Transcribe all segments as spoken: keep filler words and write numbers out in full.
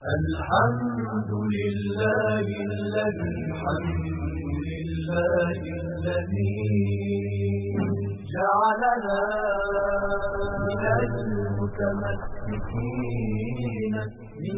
الحمد لله الذي الحمد لله الذي جعلنا من المتمسكين من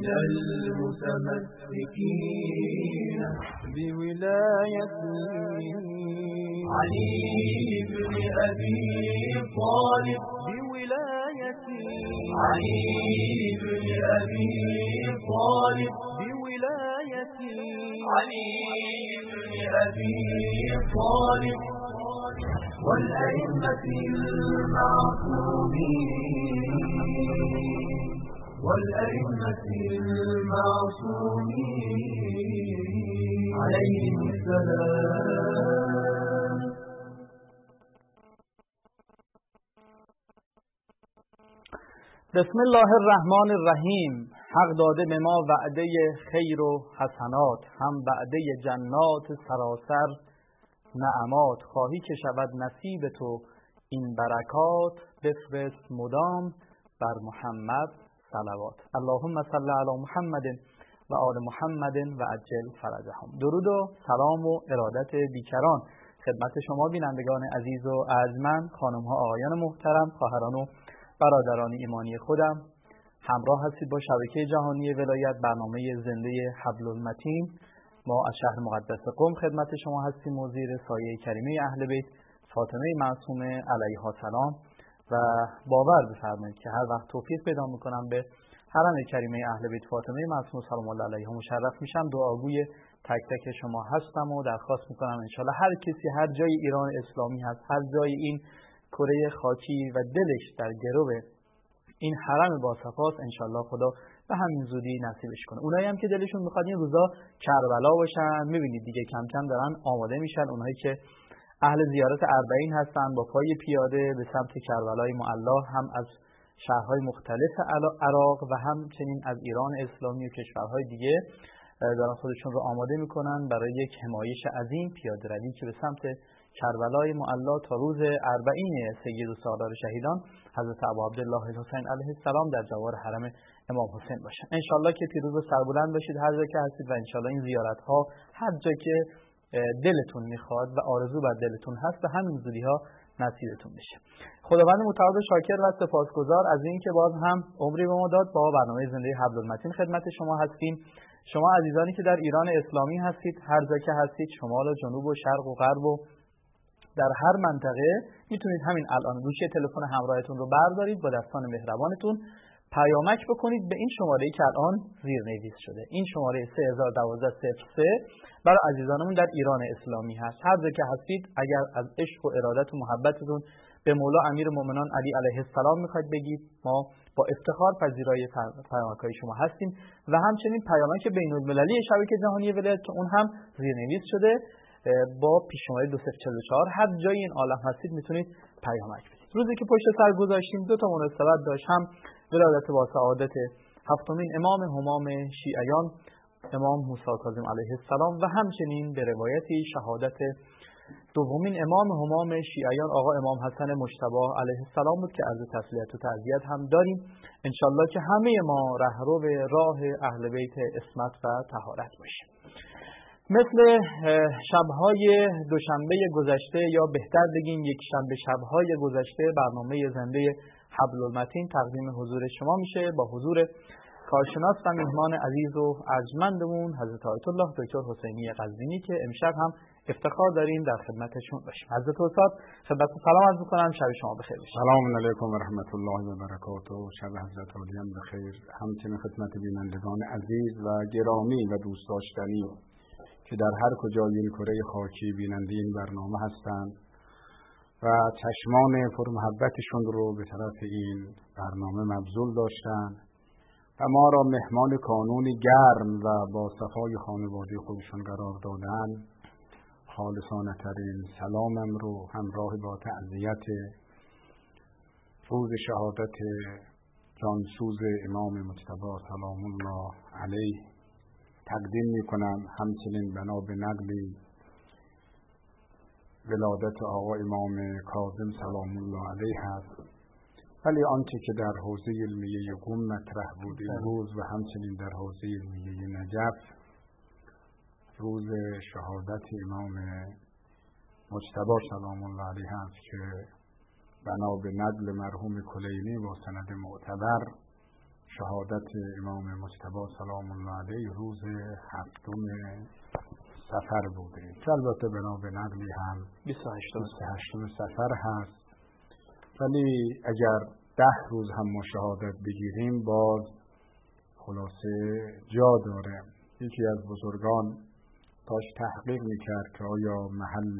المتمسكين بولايته علي بن أبي طالب بولايته علي بن أبي طالب بولايته علي بن أبي طالب والأئمة المعصومين والأئمة المعصومين عليهم السلام. بسم الله الرحمن الرحیم. حق داده به ما وعده خیر و حسنات، هم وعده جنات سراسر نعمات. خواهی که شود نصیب تو این برکات، بفرست مدام بر محمد صلوات. اللهم صل علی محمد و آل محمد و عجل فرجهم. درود و سلام و ارادت بیکران خدمت شما بینندگان عزیز و ارجمند، خانم ها آقایان محترم، خواهران و برادران ایمانی خودم. همراه هستید با شبکه جهانی ولایت، برنامه زنده حبل‌المتین. ما از شهر مقدس قم خدمت شما هستیم و زیر سایه کریمه اهل بیت فاطمه معصومه علیها السلام و باور بفرمایید که هر وقت توفیق پیدا میکنم به حرم کریمه اهل بیت فاطمه معصومه سلام الله علیها مشرف میشم، دعاگوی تک تک شما هستم و درخواست میکنم انشالله هر کسی هر جای ایران اسلامی هست، هر جای این کره خاکی و دلش در گرو این حرم با صفاست، انشالله خدا به همین زودی نصیبش کنه. اونایی هم که دلشون میخواد این روزا کربلا باشن، میبینید دیگه کم کم دارن آماده میشن، اونایی که اهل زیارت اربعین هستن با پای پیاده به سمت کربلای معلی، هم از شهرهای مختلف عراق و همچنین از ایران اسلامی و کشورهای دیگه دارن خودشون رو آماده میکنن برای یک حمایش عظیم پیاده روی که به سمت کربلای معلی تا روز اربعین سید و سالار شهیدان حضرت ابو عبدالله الحسین علیه السلام در جوار حرم امام حسین باشن. انشالله که پیروز و سربلند باشید هر جا که هستید و انشالله این زیارت ها هر جا که دلتون میخواد و آرزو بر دلتون هست به همین زودی ها نصیبتون بشه. خداوند متعال شاکر و سپاسگزار از این که باز هم عمری به ما داد با برنامه زنده حبل‌المتین خدمت شما هستیم. شما عزیزانی که در ایران اسلامی هستید، هر جا که هستید، شمال و جنوب و شرق و غرب و در هر منطقه میتونید همین الان گوشی تلفن همراهتون رو بردارید، با دستان مهربانتون پیامک بکنید به این شماره‌ای که الان زیرنویس شده. این شماره سه هزار و دوازده صفر سه برای عزیزانمون در ایران اسلامی هست. هر جا که هستید اگر از عشق و ارادت و محبتتون به مولا امیرالمومنین علی علیه السلام میخواید بگید، ما با افتخار پذیرای پیامک‌های شما هستیم و همچنین پیامک بین‌المللی شبکه جهانی ولایت که اون هم زیرنویس شده با پیش‌شماره دو صفر چهار چهار. هر جای این عالم هستید میتونید پیامک بدید. روزی که پشت سر گذاشتیم دو تا مناسبت داشت، هم ولادت با سعادت هفتمین امام همام شیعیان امام موسی کاظم علیه السلام و همچنین به روایتی شهادت دومین امام همام شیعیان آقا امام حسن مجتبی علیه السلام بود که عرض تسلیت و تعزیت هم داریم. انشالله که همه ما رهرو به راه اهل بیت عصمت و طهارت باشیم. مثل شب‌های دوشنبه گذشته یا بهتر بگیم یک شنبه شب‌های گذشته برنامه زنده حبل‌المتین تقدیم حضور شما میشه با حضور کارشناس و میهمان عزیز و ارجمندمون حضرت آیت الله دکتر حسینی قزوینی که امشب هم افتخار داریم در خدمتشون باشیم. حضرت استاد خدمت سلام عرض می‌کنم، شب شما بخیر باشه. سلام علیکم و رحمت الله و برکاته. شب حضرت علی هم بخیر. همچنین خدمت بینندگان عزیز و گرامی و دوست داشتنی که در هر کجای این کره خاکی بیننده این برنامه هستند و چشمان پرمحبتشون رو به طرف این برنامه مبذول داشتن و ما را مهمان کانونی گرم و با صفای خانواده خودشون قرار دادن، خالصانه ترین سلامم رو همراه با تعزیت روز شهادت جانسوز امام مجتبی سلام الله علیه تقدیم می کنم. همچنین بنا به نقلی ولادت آقا امام کاظم سلام الله علیه هست و ولی آنچه که در حوزه علمیه قم مطرح بود امروز و همچنین در حوزه علمیه نجف، روز شهادت امام مجتبی سلام الله علیه است که بنا به نقل مرحوم کلینی با سند معتبر شهادت امام مجتبی سلام الله علیه روز هفتم صفر بوده که البته بنا به نقلی هم بیست و هشتم صفر هست، ولی اگر ده روز هم ما شهادت بگیریم باز خلاصه جا داره. یکی از بزرگان داشت تحقیق میکرد که آیا محل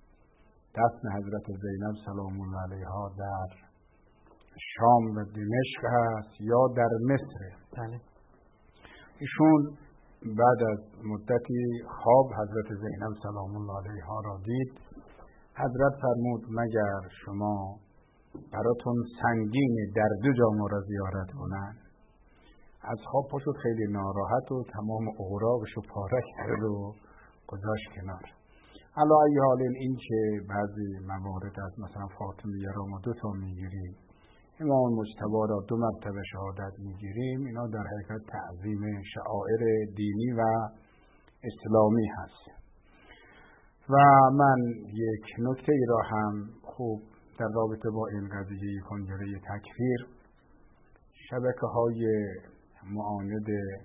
دفن حضرت زینب سلام الله علیها در شام و دمشق هست یا در مصر. بله. ایشون بعد از مدتی خواب حضرت زینب سلام الله علیها را دید. حضرت فرمود مگر شما براتون سنگین در دو جا ما را زیارت کنن؟ از خواب پاشد خیلی ناراحت و تمام اوراقش رو پاره کرد و گذاشت کنار. علی ای حال این که بعضی موارد از مثلا فاطمیه را ما دو تا میگیریم، امام مجتبی را دو مرتبه شهادت میگیریم، اینا در حقیقت تعظیم شعائر دینی و اسلامی هست. و من یک نکته ای را هم خوب در رابطه با این قضیه کنجره تکفیر، شبکه های معاند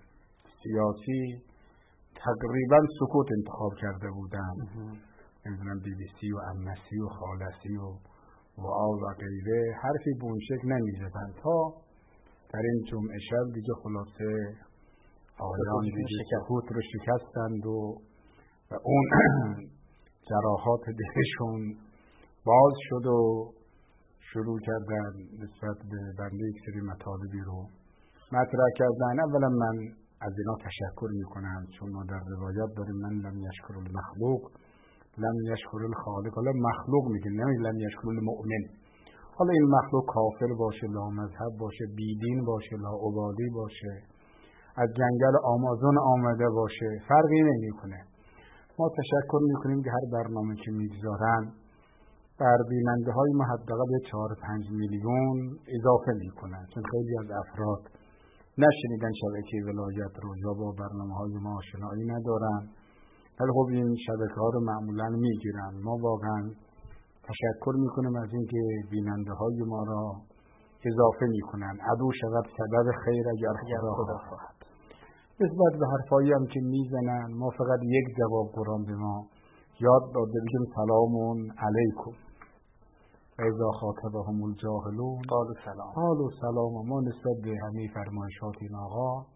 سیاسی تقریبا سکوت انتخاب کرده بودن، نمیدونم بی بی سی و امنسی و خالصی و وعا و غیره حرفی به اون شکل نمیزدن تا در این جمعه شب دیگه خلاصه آیان دیگه سکوت رو شکستند و, و اون جراحات دلشون باز شد و شروع کردن نسبت به بنده یک سری مطالبی رو مطرح کردن. اولا من از اینا تشکر میکنم، چون ما در روایت داریم من لم یشکر المخلوق لم یشکر الخالق. حالا مخلوق میگه، نمیگه لم یشکر المؤمن. حالا این مخلوق کافر باشه، لا مذهب باشه، بیدین باشه، لا عبادی باشه، از جنگل آمازون آمده باشه، فرقی نمیکنه. ما تشکر میکنیم که هر برنامه که میگذارن بر بیننده های ما حداقل به چهار پنج میلیون اضافه میکنن، چون خیلی از افراد نشنیدن شبکه ولایت رو یا با برنامه های ما آشنایی ندارن، ولی خب این شبکه ها رو معمولا میگیرن. ما واقعا تشکر میکنیم از اینکه بیننده های ما را اضافه میکنن. عدو شود سبب خیر اگر خدا خواهد. نسبت به حرفایی هم که میزنن ما فقط یک جواب قرآن به ما یاد داده، بگیم سلام علیکم و اذا خاطبهم الجاهلون قالوا سلام. قالوا سلام. ما نسبت به همه فرمایشات این آقا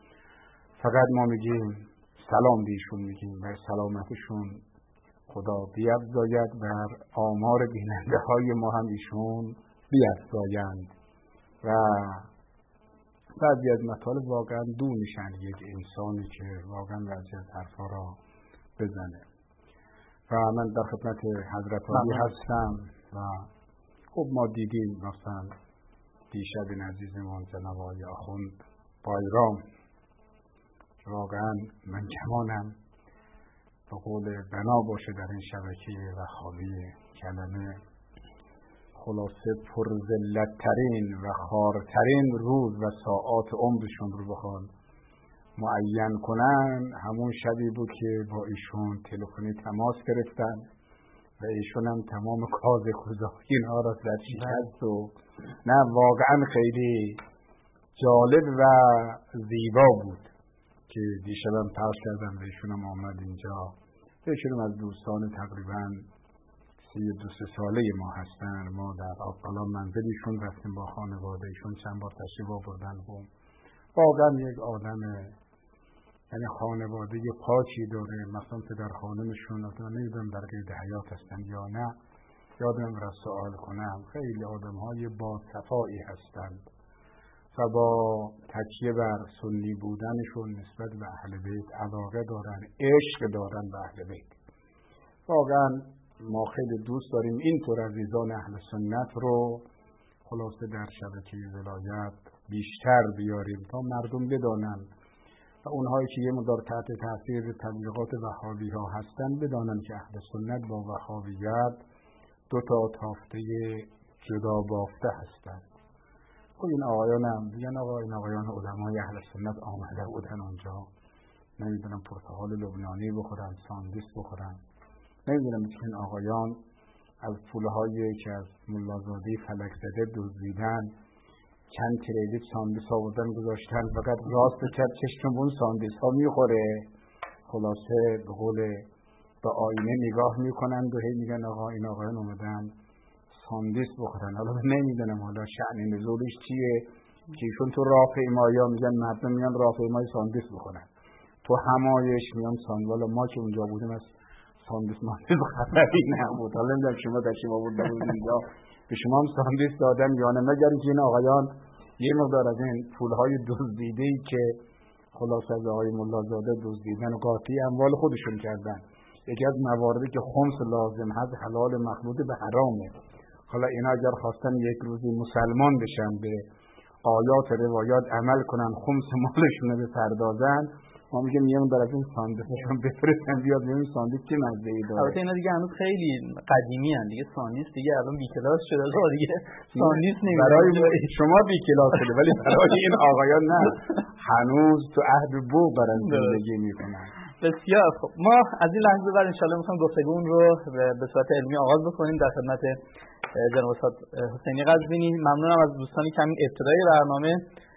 فقط ما میگیم سلام بیشون میگیم و سلامتشون خدا بیفزاید، بر آمار بیننده های ما هم ایشون بیفزایند و بعضی از مطالب واقعا دور میشن یک انسانی که واقعا بعضی از حرفا را بزنه. و من در خدمت حضرت علی هستم و خب ما دیدیم مثلا دیشب عزیزمون جناب آقای آخوند بایرام، واقعا من کمانم به قول بنا باشه در این شبکه و خالی کلمه خلاصه پرذلت‌ترین و خارترین روز و ساعات عمرشون رو بخوان معین کنن همون شبی بود که با ایشون تلفنی تماس گرفتن و ایشون هم تمام کاز کوزایی اینها را زد شکست و نه واقعا خیلی جالب و زیبا بود که دیشبم پخش کردم و ایشون هم آمد اینجا. ایشون از دوستان تقریبا سی دو سه ساله ما هستن. ما در آبقلان منزلیشون رفتیم با خانواده ایشون، چند بار تشریف آوردن بود. واقعا یک آدم یعنی خانواده پاکی داره، مثلا پدر خانمشون اصلا نمیدونم در قید حیات هستن یا نه، یادم را سوال کنم. خیلی آدم های با صفایی هستند و با تکیه بر سنی بودنشون نسبت به اهل بیت علاقه دارن، عشق دارن به اهل بیت. واقعا ما خیلی دوست داریم اینطور عزیزان اهل سنت رو خلاصه در شبکه ولایت بیشتر بیاریم تا مردم بدانن و اونهایی که یه مقدار تحت تاثیر تبلیغات وهابی ها هستن بدانن که اهل سنت با وهابیت دو تا تافته جدا بافته هستند. خب این آقایان هم دیگن آقا این آقایان علمای اهل سنت آمده بودن اونجا، نمیدونم پرتقال لبنانی بخورن، ساندویچ بخورن، نمیدونم این آقایان از پولهایی که از ملازادی فلک زده دزدیدن چند کریدیت ساندویچ آوردن گذاشتن، فقط راست کرد چشم اون ساندویچ ها میخوره. خلاصه به قول به آینه نگاه میکنند و هی میگن آقا این آقایان اومدن ساندویچ بخورن. حالا نمیدونم حالا شأن نزولش چیه که ایشون تو راهپیمایی ها میگن مردم میان راهپیمایی ساندویچ بخورن، تو همایش میان ساندویچ. ما که اونجا بودیم از ساندویچ ماندویچ خبری نبود. حالا نمیدونم شما در شما بودن اینجا به شما هم ساندویچ دادن یا نه، مگر اینکه این آقایان یه مقدار از این پولهای دزدیده‌ای که خلاص از آقای ملازاده دزدیدن و قاطی اموال خودشون کردن، یکی از مواردی که خمس لازم هست حلال مخلوط به حرامه. حالا اینا اگر خواستن یک روزی مسلمان بشن، به آیات روایات عمل کنن، خمس مالشون رو بپردازن، ما میگم میام در از این ساندویچشون بفرستن بیاد ببین ساندویچ چه مزه‌ای داره. البته اینا دیگه هنوز خیلی قدیمی ان دیگه، ساندویچ دیگه الان بی کلاس شده دیگه، ساندویچ نمیشه. برای شما بی کلاس شده ولی برای این آقایان نه، هنوز تو عهد بوق دارن زندگی میکنن. بسیار خب، ما از این لحظه بعد ان شاء الله میخوام گفتگومون رو به صورت علمی آغاز بکنیم در خدمت جناب استاد حسینی قزوینی. ممنونم از دوستانی که همین ابتدای برنامه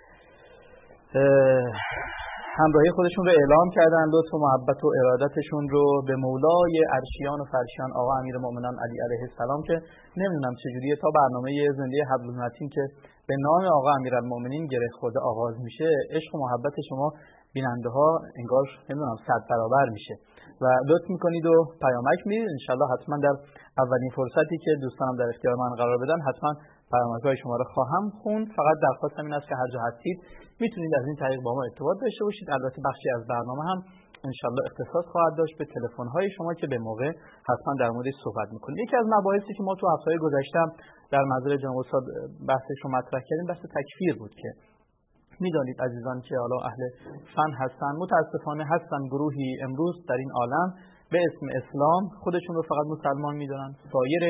همراهی خودشون رو اعلام کردن، لطف و محبت و ارادتشون رو به مولای عرشیان و فرشیان آقا امیرالمومنین علی علیه السلام که نمیدونم چجوریه تا برنامه زنده حبل‌المتین که به نام آقا امیرالمومنین گره خورده آغاز میشه، عشق و محبت شما بیننده ها انگار نمیدونم صد برابر میشه و لطف میکنید و پیامک میدید. ان شاء الله حتما در اولین فرصتی که دوستانم در اختیار من قرار بدن حتما پیامک‌های شما رو خواهم خوند. فقط درخواستم این است که هر جا هستید میتونید از این طریق با ما ارتباط داشته باشید. البته بخشی از برنامه هم ان شاء الله اختصاص خواهد داشت به تلفن‌های شما که به موقع حتما در موردش صحبت می‌کنیم. یکی از مباحثی که ما تو هفته‌های گذشته در محضر جناب استاد بحثش رو مطرح کردیم بحث تکفیر بود که میدانید عزیزان که حالا اهل فن هستن، متاسفانه هستن گروهی امروز در این عالم به اسم اسلام خودشون رو فقط مسلمان میدونن، سایر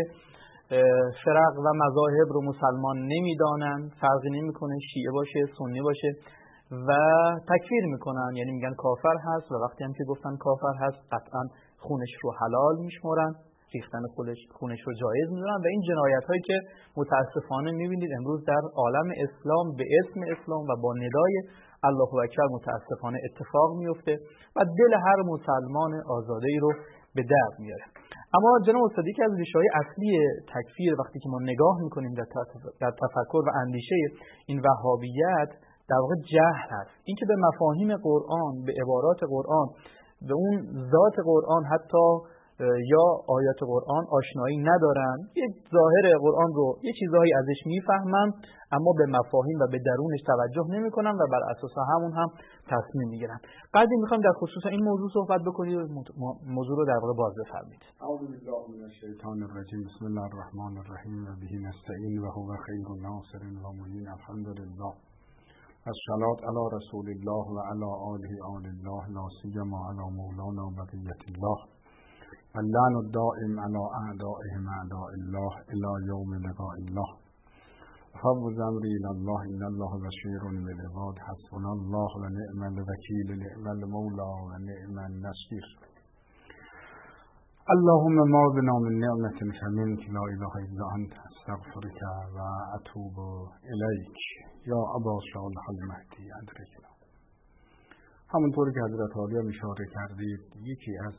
فرق و مذاهب رو مسلمان نمیدانن، فرقی نمیکنه شیعه باشه سنی باشه و تکفیر میکنن، یعنی میگن کافر هست و وقتی هم که گفتن کافر هست قطعا خونش رو حلال میشمرن، ریختن خونش رو جایز میدونن و این جنایت هایی که متاسفانه میبینید امروز در عالم اسلام به اسم اسلام و با ندای الله اکبر متاسفانه اتفاق میفته و دل هر مسلمان آزاده‌ای رو به درد میاره. اما جناب استادی که از ریشه‌های اصلی تکفیر وقتی که ما نگاه میکنیم در تفکر و اندیشه این وهابیت در واقع جهل هست، اینکه به مفاهیم قرآن، به عبارات قرآن، به اون ذات قرآن حتی یا آیات قرآن آشنایی ندارن، یه ظاهر قرآن رو یه چیزهایی ازش میفهمن اما به مفاهیم و به درونش توجه نمیکنن و بر اساس همون هم تصمیم میگیرن. قضیه میخوام در خصوص این موضوع صحبت بکنید و موضوع رو در واقع باز بفرمایید. اعوذ بالله من الشیطان الرجیم، بسم الله الرحمن الرحیم و به نستعین و هو خیر الناصر و معین. الحمدلله الصلاة علی رسول الله و علی آله آل الله لا سیما علی مولانا بقیة الله اللعن الدائم على اعدائهم اعداء الله الى یوم لقاء الله. فوض امری الى الله ان الله بشیر بالعباد حسبنا الله و نعم الوکیل نعم المولا و نعم النصير. اللهم ما بنا من نعمة فمنك لا اله الا انت استغفرك و اتوب الیک یا ابا صالح المهدی ادرکنا. همونطوری که حضرت عالی هم اشاره کردید، یکی از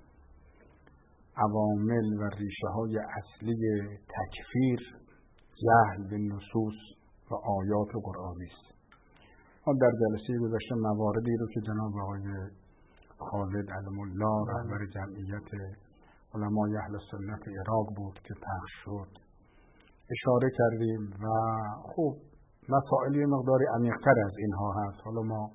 عوامل و ریشه های اصلی تکفیر جهل به نصوص و آیات قرآنی است. ما در جلسه گذشته مواردی رو که جناب آقای خالد علم الله رهبر جمعیت علمای اهل سنت عراق بود که پخش شد اشاره کردیم و خب مسائلی مقداری عمیق‌تر از اینها هست. حالا ما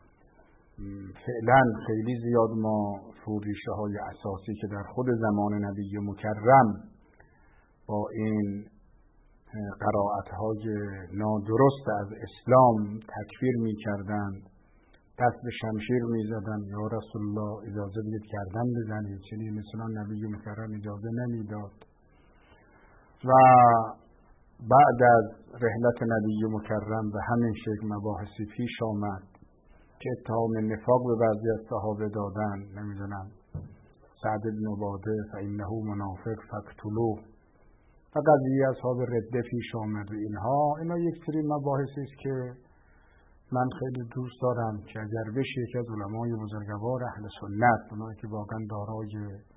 فعلا خیلی زیاد ما ریشه های اساسی که در خود زمان نبی مکرم با این قرائت های نادرست از اسلام تکفیر می کردن، دست به شمشیر می زدن، یا رسول الله اجازه بدید گردن بزنید، چنین مثلا نبی مکرم اجازه نمی داد و بعد از رحلت نبی مکرم به همین شکل مباحثی پیش آمد که اتهام نفاق به بعضی از صحابه دادن، نمیدونم سعد بن عباده فإنه منافق فاقتلوه، و قضیه اصحاب رده پیش آمد و اینها اینا یک سری مباحثی است که من خیلی دوست دارم که اگر بشه یکی از علمای بزرگوار اهل سنت، اونایی که واقعا دارای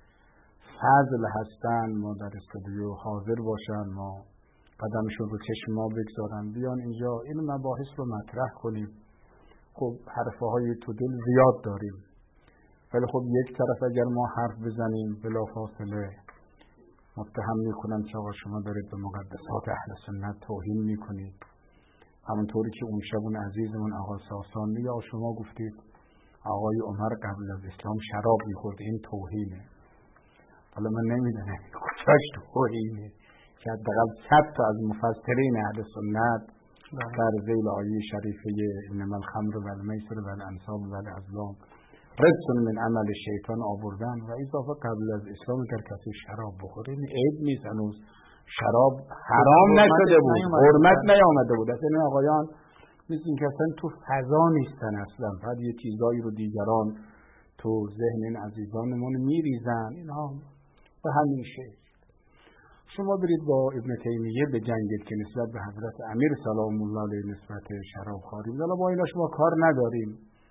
فضل هستن، ما در استودیو حاضر باشن، ما قدمشون رو چشم ما بگذارن، بیان اینجا این مباحث رو مطرح کنیم. خب حرفه های تو دل زیاد داریم، ولی خب یک طرف اگر ما حرف بزنیم بلافاصله متهم میکنن که آقا شما دارید به مقدسات اهل سنت توهین میکنید، همونطوری که اون شب اون عزیزمون آقا ساسانی یا شما گفتید آقای عمر قبل از اسلام شراب میخورد، این توهینه. حالا من نمیدونم کجاش توهینه که حداقل صد تا از مفسرین اهل سنت در ذیل آیه شریفه انما الخمر و المیسر و الانصاب و الازلام رجس من عمل شیطان آوردن و اضافه قبل از اسلام اگر کسی شراب بخوره این عیب نیست، هنوز شراب حرام نشده بود، حرمت نیامده بود. اصلا این آقایان مثل این که اصلا تو فضا نیستن، اصلا فقط یه چیزایی رو دیگران تو ذهن این عزیزانمون میریزن. اینها به همین شکل شما برید با ابن تیمیه بجنگید که نسبت به حضرت امیر سلام الله علیه نسبت شراب خواری، حالا با اینا شما کار نداریم،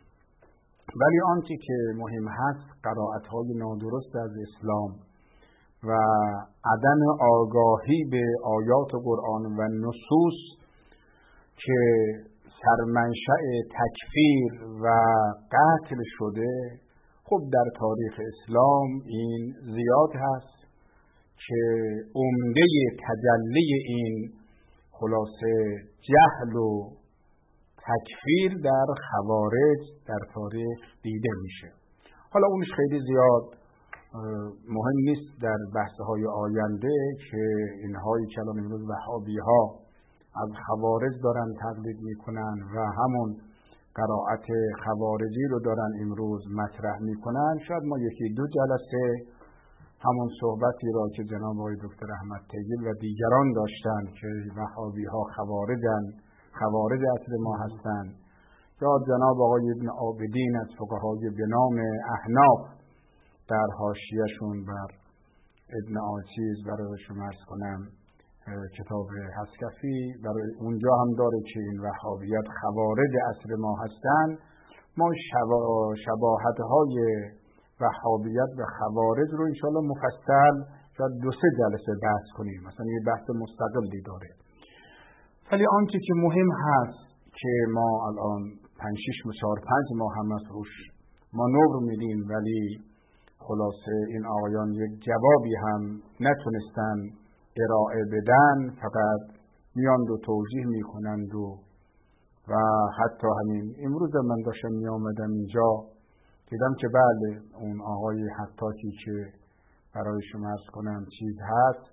ولی آنچه که مهم هست قرائت‌های نادرست از اسلام و عدم آگاهی به آیات قرآن و نصوص که سرمنشأ تکفیر و قتل شده. خب در تاریخ اسلام این زیاد هست که عمده تجلی این خلاصه جهل و تکفیر در خوارج در تاریخ دیده میشه. حالا اونش خیلی زیاد مهم نیست در بحث‌های آینده که اینهایی که الان امروز وهابی‌ها از خوارج دارن تقلید میکنن و همون قرائت خوارجی رو دارن امروز مطرح میکنن. شاید ما یکی دو جلسه همون صحبتی را که جناب آقای دکتر احمد طیب و دیگران داشتن که وهابی‌ها خوارجن، خوارج اصل ما هستن، یا جناب آقای ابن عابدین از فقهای به نام احناف در حاشیه‌شون بر ابن آچیز برای شما عرض کنم کتاب حسکفی برای اونجا هم داره که این وهابیت خوارج اصل ما هستن. ما شباهت‌های وهابیت و خوارج رو انشاءالله مفصل شاید دو سه جلسه بحث کنیم، مثلا یه بحث مستقلی داره. ولی آنچه که مهم هست که ما الان پنج شش چهار پنج ماه هم از روش مانور میدیم، ولی خلاصه این آقایان یک جوابی هم نتونستن ارائه بدن، فقط میان دو توجیه میکنند و و حتی همین امروز من داشتم میامدم اینجا دیدم که بله اون آقای حتاکی که برای شما عرض کنم چیز هست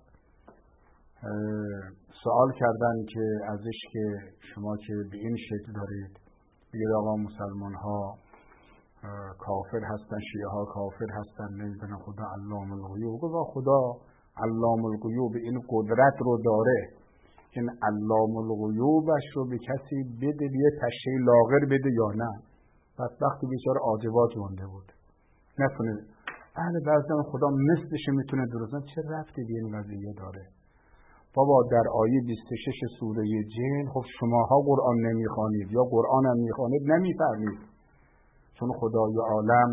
سوال کردن که ازش که شما که به این شکل دارید بگید آقا مسلمان ها کافر هستن، شیعه ها کافر هستن، نمیدونم خدا علام الغیوب. گفت خدا علام الغیوب این قدرت رو داره، این علام الغیوبش رو به کسی بده، یه تشه لاغر بده یا نه. پس وقتی بیچاره عاجبات مونده بود نتونه. بله بعضی خدا مثلش میتونه درست کنه، چه ربطی به این قضیه داره؟ بابا در آیه بیست و شش سوره جن خب شماها قرآن نمیخوانید یا قرآن هم میخوانید نمیفهمید، چون خدای عالم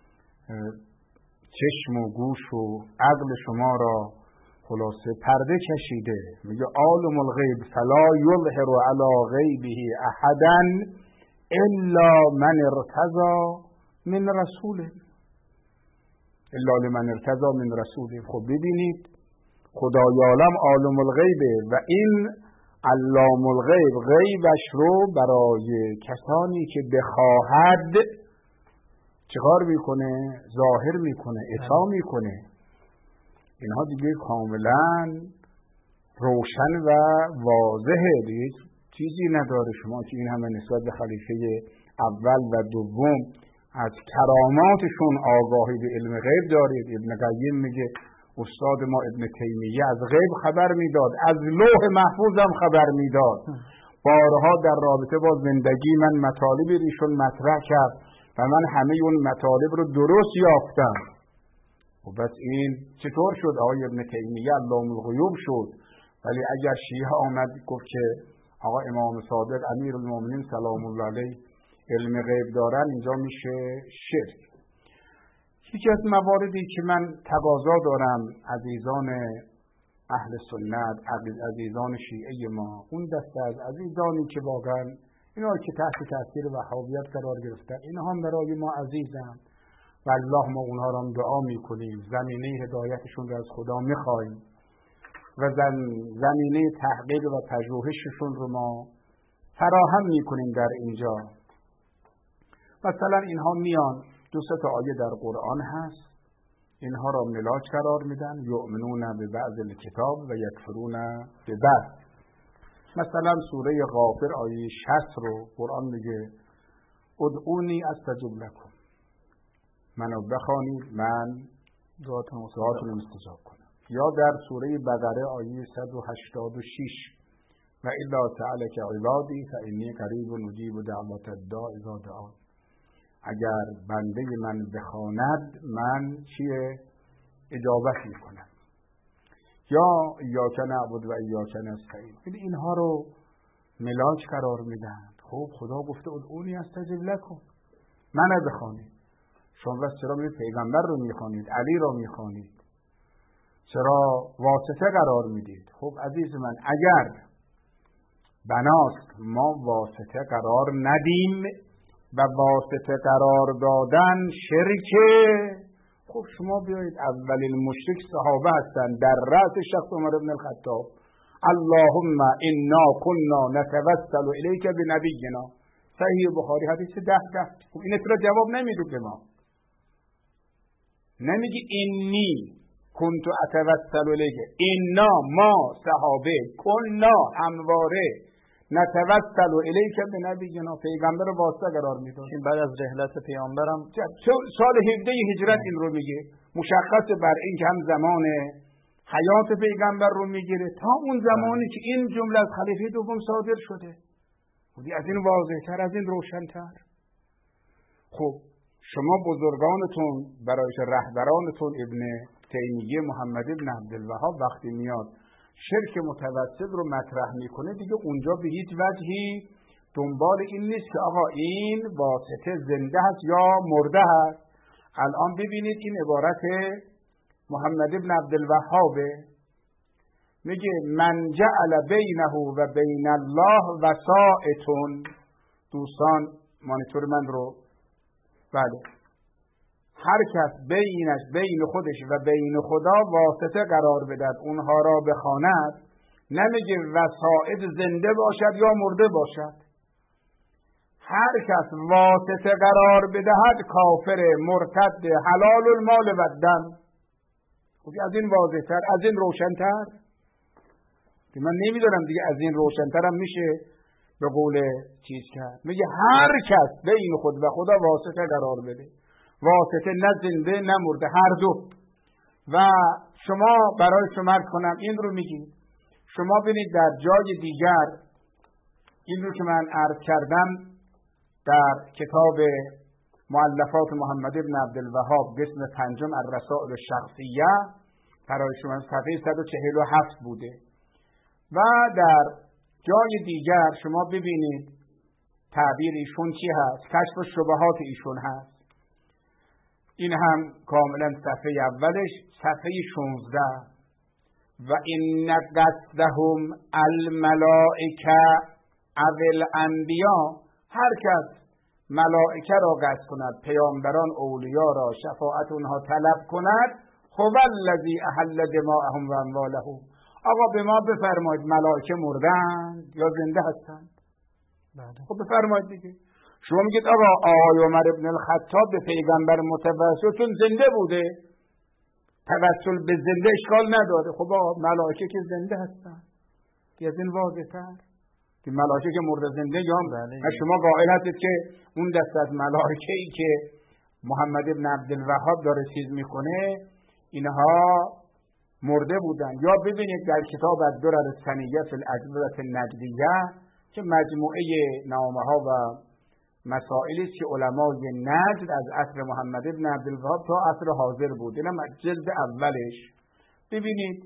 چشم و گوش و عقل شما را خلاصه پرده کشیده. میگه عالم الغیب فلا یظهر علی غیبه احدا الا من ارتضی من رسول، الا لمن ارتضی من رسول. خب ببینید خدای عالم عالم الغیبه و این علام الغیب غیبش رو برای کسانی که بخواهد چیکار میکنه؟ ظاهر میکنه، اعطا میکنه. اینها دیگه کاملا روشن و واضحه، دیگه چیزی نداره. شما که این همه نسبت به خلیفه اول و دوم از کراماتشون آگاهی به علم غیب دارید. ابن قیم میگه استاد ما ابن تیمیه از غیب خبر میداد، از لوح محفوظ هم خبر میداد. بارها در رابطه با زندگی من مطالب ایشون مطرح کرد و من همه اون مطالب رو درست یافتم. و بس این چطور شد؟ آقای ابن تیمیه علام الغیوب شد. ولی اگر شیعه آمد گفت که آقا امام صادق امیرالمومنین سلام الله علیه علم غیب دارن، اینجا میشه شرک. یکی از مواردی که من تقاضا دارم عزیزان اهل سنت، عزیزان شیعه ما، اون دسته از عزیزانی که واقعا اینا که تحت تاثیر وهابیت قرار گرفتن، اینها هم برای ما عزیزن و الله ما اونها را دعا میکنیم، زمینه هدایتشون رو از خدا میخوایم و زمینه تحقیق و پژوهششون رو ما فراهم میکنیم در اینجا. مثلا اینها میان دو سه تا آیه در قرآن هست، اینها را ملاک قرار میدن، یؤمنون به بعض الکتاب و یکفرون به بعض. مثلا سوره غافر آیه شصت رو قرآن میگه ادعونی استجب لکم، منو بخوانید من دعاتون استجاب کنم. یا در سوره بقره آیه صد و هشتاد و شش و الا سألک عبادی فانی قریب نجیب دعوت الداع اذا دعان، اگر بنده من بخواند من چیه اجابت میکنم. یا ایاک نعبد و ایاک نستعین، اینها رو ملاک قرار میدن. خب خدا گفته ادعونی استجب لکم، منو بخوانید. شما بس چرا میرید پیغمبر رو میخوانید، علی رو میخوانید، چرا واسطه قرار میدید؟ خب عزیز من اگر بناست ما واسطه قرار ندیم و واسطه قرار دادن شرکه، خب شما بیایید اولین مشرک صحابه هستن، در رأس شخص عمر بن الخطاب اللهم انا كنا نتوسل الیک بنبینا، صحیح بخاری حدیث ده ده. خب این اطلاع جواب نمیدو به ما، نمیگی اینی کنت اتوسل الیک، اینا ما صحابه کنا همواره نتوسل الیک بنبینا، پیغمبر رو واسطه قرار میداد. این بعد از رحلت پیامبرم سال هفده هجرت این رو میگه، مشخص بر این که هم زمان حیات پیغمبر رو میگیره تا اون زمانی که این جمله از خلیفه دوم صادر شده. خودی از این واضح‌تر، از این روشن‌تر. خب شما بزرگانتون برای رهبرانتون ابن تیمیه، محمد ابن عبدالوهاب وقتی میاد شرک متوسط رو مطرح میکنه، دیگه اونجا به هیچ وجهی دنبال این نیست که آقا این واسطه زنده هست یا مرده هست. الان ببینید این عبارت محمد ابن عبدالوهابه، میگه من جعل بینه و بین الله وسائطون. دوستان مانیتور من رو بله، هر کس بینش بین خودش و بین خدا واسطه قرار بدهد اونها را بخواند، نمیگه وسائط زنده باشد یا مرده باشد. هر کس واسطه قرار بدهد کافر، مرتد، حلال المال و الدم. خب از این واضح‌تر، از این روشن‌تر که من نمیدونم دیگه از این روشن‌تر هم میشه به قول چیز کرد. میگه هر کس بین خود و خدا واسطه قرار بده، واسطه نه زنده نه مرده، هر دو. و شما برای شما عرض کنم این رو میگید، شما ببینید در جای دیگر این رو که من عرض کردم در کتاب مؤلفات محمد ابن عبدالوهاب قسم پنجم الرسائل الشخصیه برای شما صفحه صد و چهل و هفت بوده. و در جای دیگر شما ببینید تعبیر ایشون چی هست، کشف شبهات ایشون هست. این هم کاملا صفحه اولش، صفحه شانزده. و این قصدهم الملائکه او الانبیا، هر کس ملائکه را قصد کند، پیامبران اولیا را شفاعت اونها طلب کند، هو الذی احل دماءهم و اموالهم. آقا به ما بفرمایید ملائکه مردند یا زنده هستند؟ بله. خب بفرمایید دیگه. شما میگید آقا آقای عمر ابن الخطاب به پیغمبر متوسلتون زنده بوده، توسل به زنده اشکال نداره. خب آقا ملائکه که زنده هستند، از این واضح‌تر که ملائکه که مرده زنده یا بله. شما قائل هستید که اون دست از ملائکه ای که محمد ابن عبدالوهاب داره چیز میکنه، اینها مرده بودن. یا ببینید در کتاب الدرر الثنیه فی الاجوبة النجدیه که مجموعه نامه ها و مسائلی است که علمای نجد از عصر محمد بن عبدالوهاب تا عصر حاضر بود، اینم جلد اولش ببینید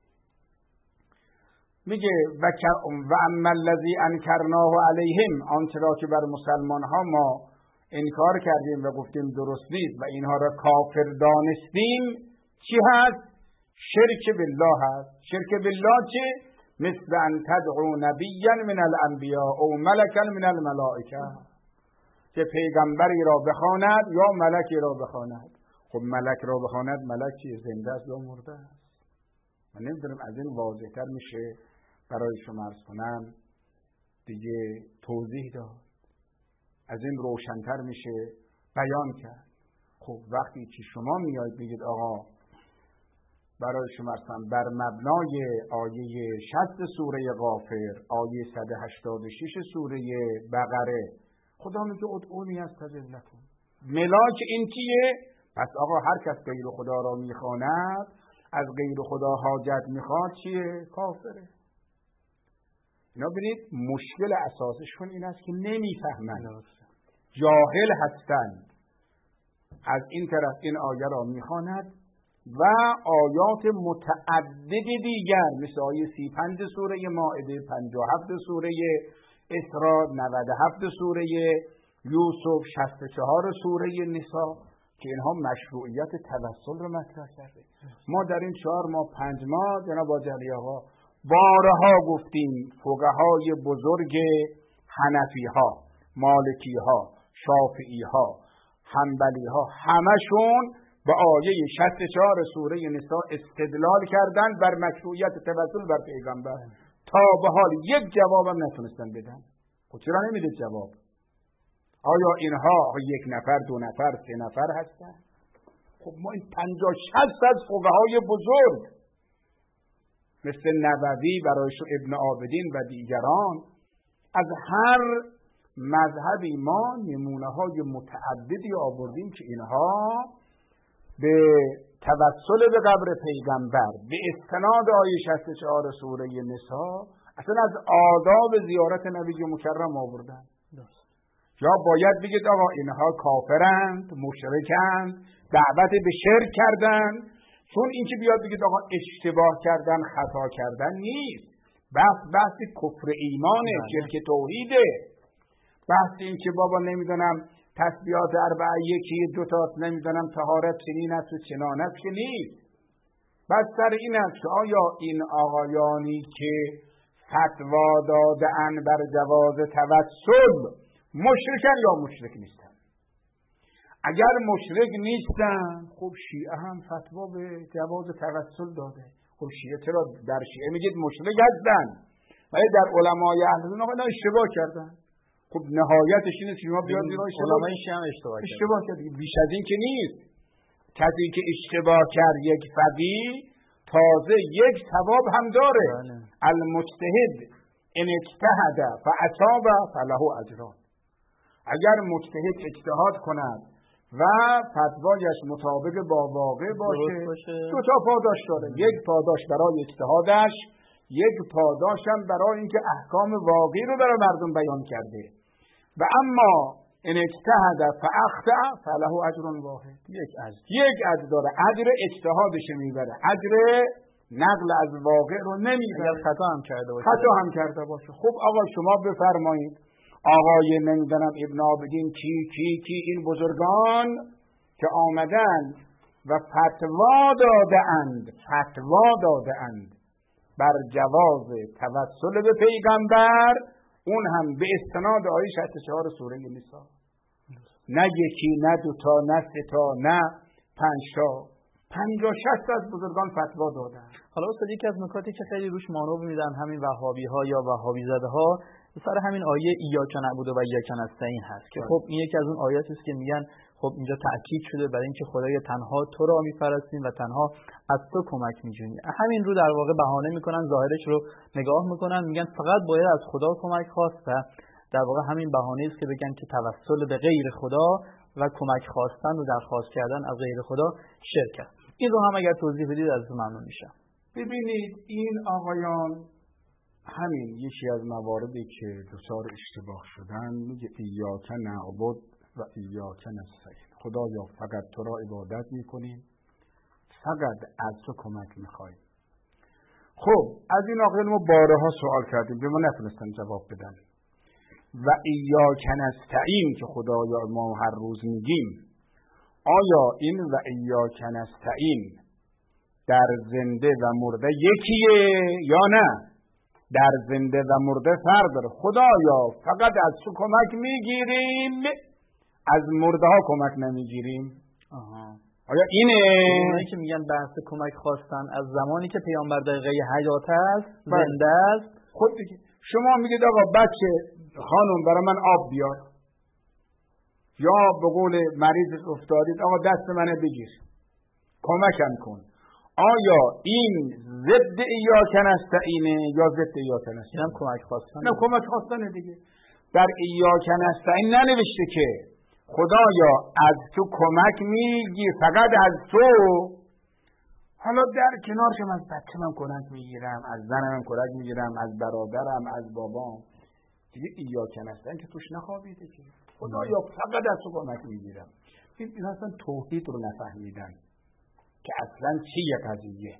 میگه و و اما الذی انکرناه علیهم، آنچه را که بر مسلمان ها ما انکار کردیم و گفتیم درست نیست و اینها را کافر دانستیم، چی هست؟ شرک بالله هست. شرک بالله چه؟ مثل ان تدعو نبیا من الانبیاء او ملکا من الملائکه، که پیغمبری را بخواند یا ملکی را بخواند. خب ملک را بخواند، ملک چیه؟ زنده است یا مرده است؟ من نمیدونم از این واضح‌تر میشه برای شما عرض کنم دیگه توضیح داد، از این روشن‌تر میشه بیان کرد. خب وقتی که شما میایید بگید آقا برای شما اصلا بر مبنای آیه شصت سوره غافر، آیه صد و هشتاد و شش سوره بقره خدا میگه ادعونی استجب لکم، ملاک این کیه؟ پس آقا هر کس غیر خدا را میخواند، از غیر خدا حاجت میخواد، چیه؟ کافره. اینا ببینید مشکل اساسشون این است که نمیفهمند، جاهل هستند. از این طرف این آیه را میخواند و آیات متعدد دیگر مثل آیه سی و پنج سوره مائده، پنجاه و هفت سوره اسراء، نود و هفت سوره یوسف، شصت و چهار سوره نساء که اینها مشروعیت توسل رو مطرح کرده. ما در این چهار ماه پنج ماه جناب آجلی آقا بارها گفتیم فقهای بزرگ حنفی ها، مالکی ها، شافعی ها، حنبلی ها همشون به آیه شصت و چهار سوره نساء استدلال کردن بر مشروعیت توسل بر پیغمبر. تا به حال یک جوابم نتونستن بدن. خب چرا نمیده جواب؟ آیا اینها یک نفر، دو نفر، سه نفر هستن؟ خب ما این پنجاه شصت از فقهای بزرگ مثل نووی برای ابن عابدین و دیگران از هر مذهبی ما نمونه های متعددی آوردیم که اینها به توسل به قبر پیغمبر به استناد آیه شصت و چهار سوره نساء اصلا از آداب زیارت نبی مکرم آوردن. یا باید بگید آقا اینها کافرند، مشرکند، دعوت به شرک کردن. چون این که بیاد بگید آقا اشتباه کردن، خطا کردن نیست. بحث بحث کفر ایمانه، شرک توحیده. بحث این که بابا نمیدونم تسبیحات اربعه یکی دو تا نمیدونم طهارت چنین است و چنان است که نیست. بس سر این است که آیا این آقایانی که فتوا دادن بر جواز توسل مشرکن یا مشرک نیستن؟ اگر مشرک نیستن خب شیعه هم فتوا به جواز توسل داده. خب شیعه چرا در شیعه میگید مشرک هستن ولی در علمای اهل سنت اینا اشتباه کردن؟ خب نهایتش اینه که شما بیاد بیرون علمای شیعه هم اشتباه کردن. اشتباه کرد. بیش از این که نیست. کسی که اشتباه کرد یک فقیه تازه یک ثواب هم داره. المجتهد ان اجتهد فاصاب فله اجران. اگر مجتهد اجتهاد کند و فتوایش مطابق با واقع باشه دو تا پاداش داره. یک پاداش برای اجتهادش، یک پاداش هم برای اینکه احکام واقعی رو برای مردم بیان کرده. و اما ان اجتهد فاخطأ فله اجر واحد. یک اجر یک اجر داره. اجر اجتهادش میبره، اجر نقل از واقع رو نمیبره. خطا هم کرده باشه خطا هم کرده باشه. خب آقا شما بفرمایید آقای نمیدونم ابن عابدین کی کی کی این بزرگان که آمدن و فتوا داده اند فتوا داده اند بر جواز توسل به پیغمبر، اون هم به استناد آیه شصت و چهار سوره نساء. نه یکی، نه دوتا، نه سه تا، نه پنج تا، پنجاه شصت از بزرگان فتوا دادن. حالا استاد یکی از نکاتی که خیلی روش مانور میدن همین وهابی ها یا وهابی زده ها سر همین آیه ایاک نعبد و ایاک نستعین هست که خب این یکی از اون آیاتی است که میگن خب اینجا تأکید شده برای اینکه خدای تنها تو را میپرستیم و تنها از تو کمک میجوییم. همین رو در واقع بهانه میکنن، ظاهرش رو نگاه میکنن، میگن فقط باید از خدا کمک خواست و در واقع همین بهانه است که بگن که توسل به غیر خدا و کمک خواستن و درخواست کردن از غیر خدا شرک است. این رو هم اگر توضیح بدید از ممنون میشم. ببینید این آقایان همین یکی از مواردی که دچار اشتباه شدن، میگه ایاک نعبد و ایاک نستعین، خدایا فقط تو را عبادت میکنیم، فقط از تو کمک میخوایم. خب از این آقایان ما بارها سوال کردیم، به ما نتونستن جواب بدن. و ایاک نستعین که خدایا ما هر روز میگیم، آیا این و ایاک نستعین در زنده و مرده یکیه یا نه؟ در زنده و مرده فرق داره. خدایا فقط از تو کمک میگیریم، از مرده ها کمک نمیگیریم. آها. آیا اینه؟ اونایی که میگن بحث کمک خواستن از زمانی که پیامبر دقیقه حیات است، زنده است. خود دیگه شما میگید آقا بچه خانم برای من آب بیار، یا به قول مریض افتادید آقا دست منه بگیر کمکم کن. آیا این ضد ایاک نستعینه یا ضد ایاک نستعین؟ اینم کمک خواستن. نه کمک خواستنه دیگه. در ایاک نستعین ننوشته که خدایا از تو کمک میگی، فقط از تو. حالا در کنارشم از بچه من کمک میگیرم، از زنم کمک میگیرم، از برادرم، از بابام. دیگه ایاک نستعین که توش نخوابیده که خدایا فقط از تو کمک میگیرم. این اصلا توحید رو نفهمیدن که اصلا چیه قضیه.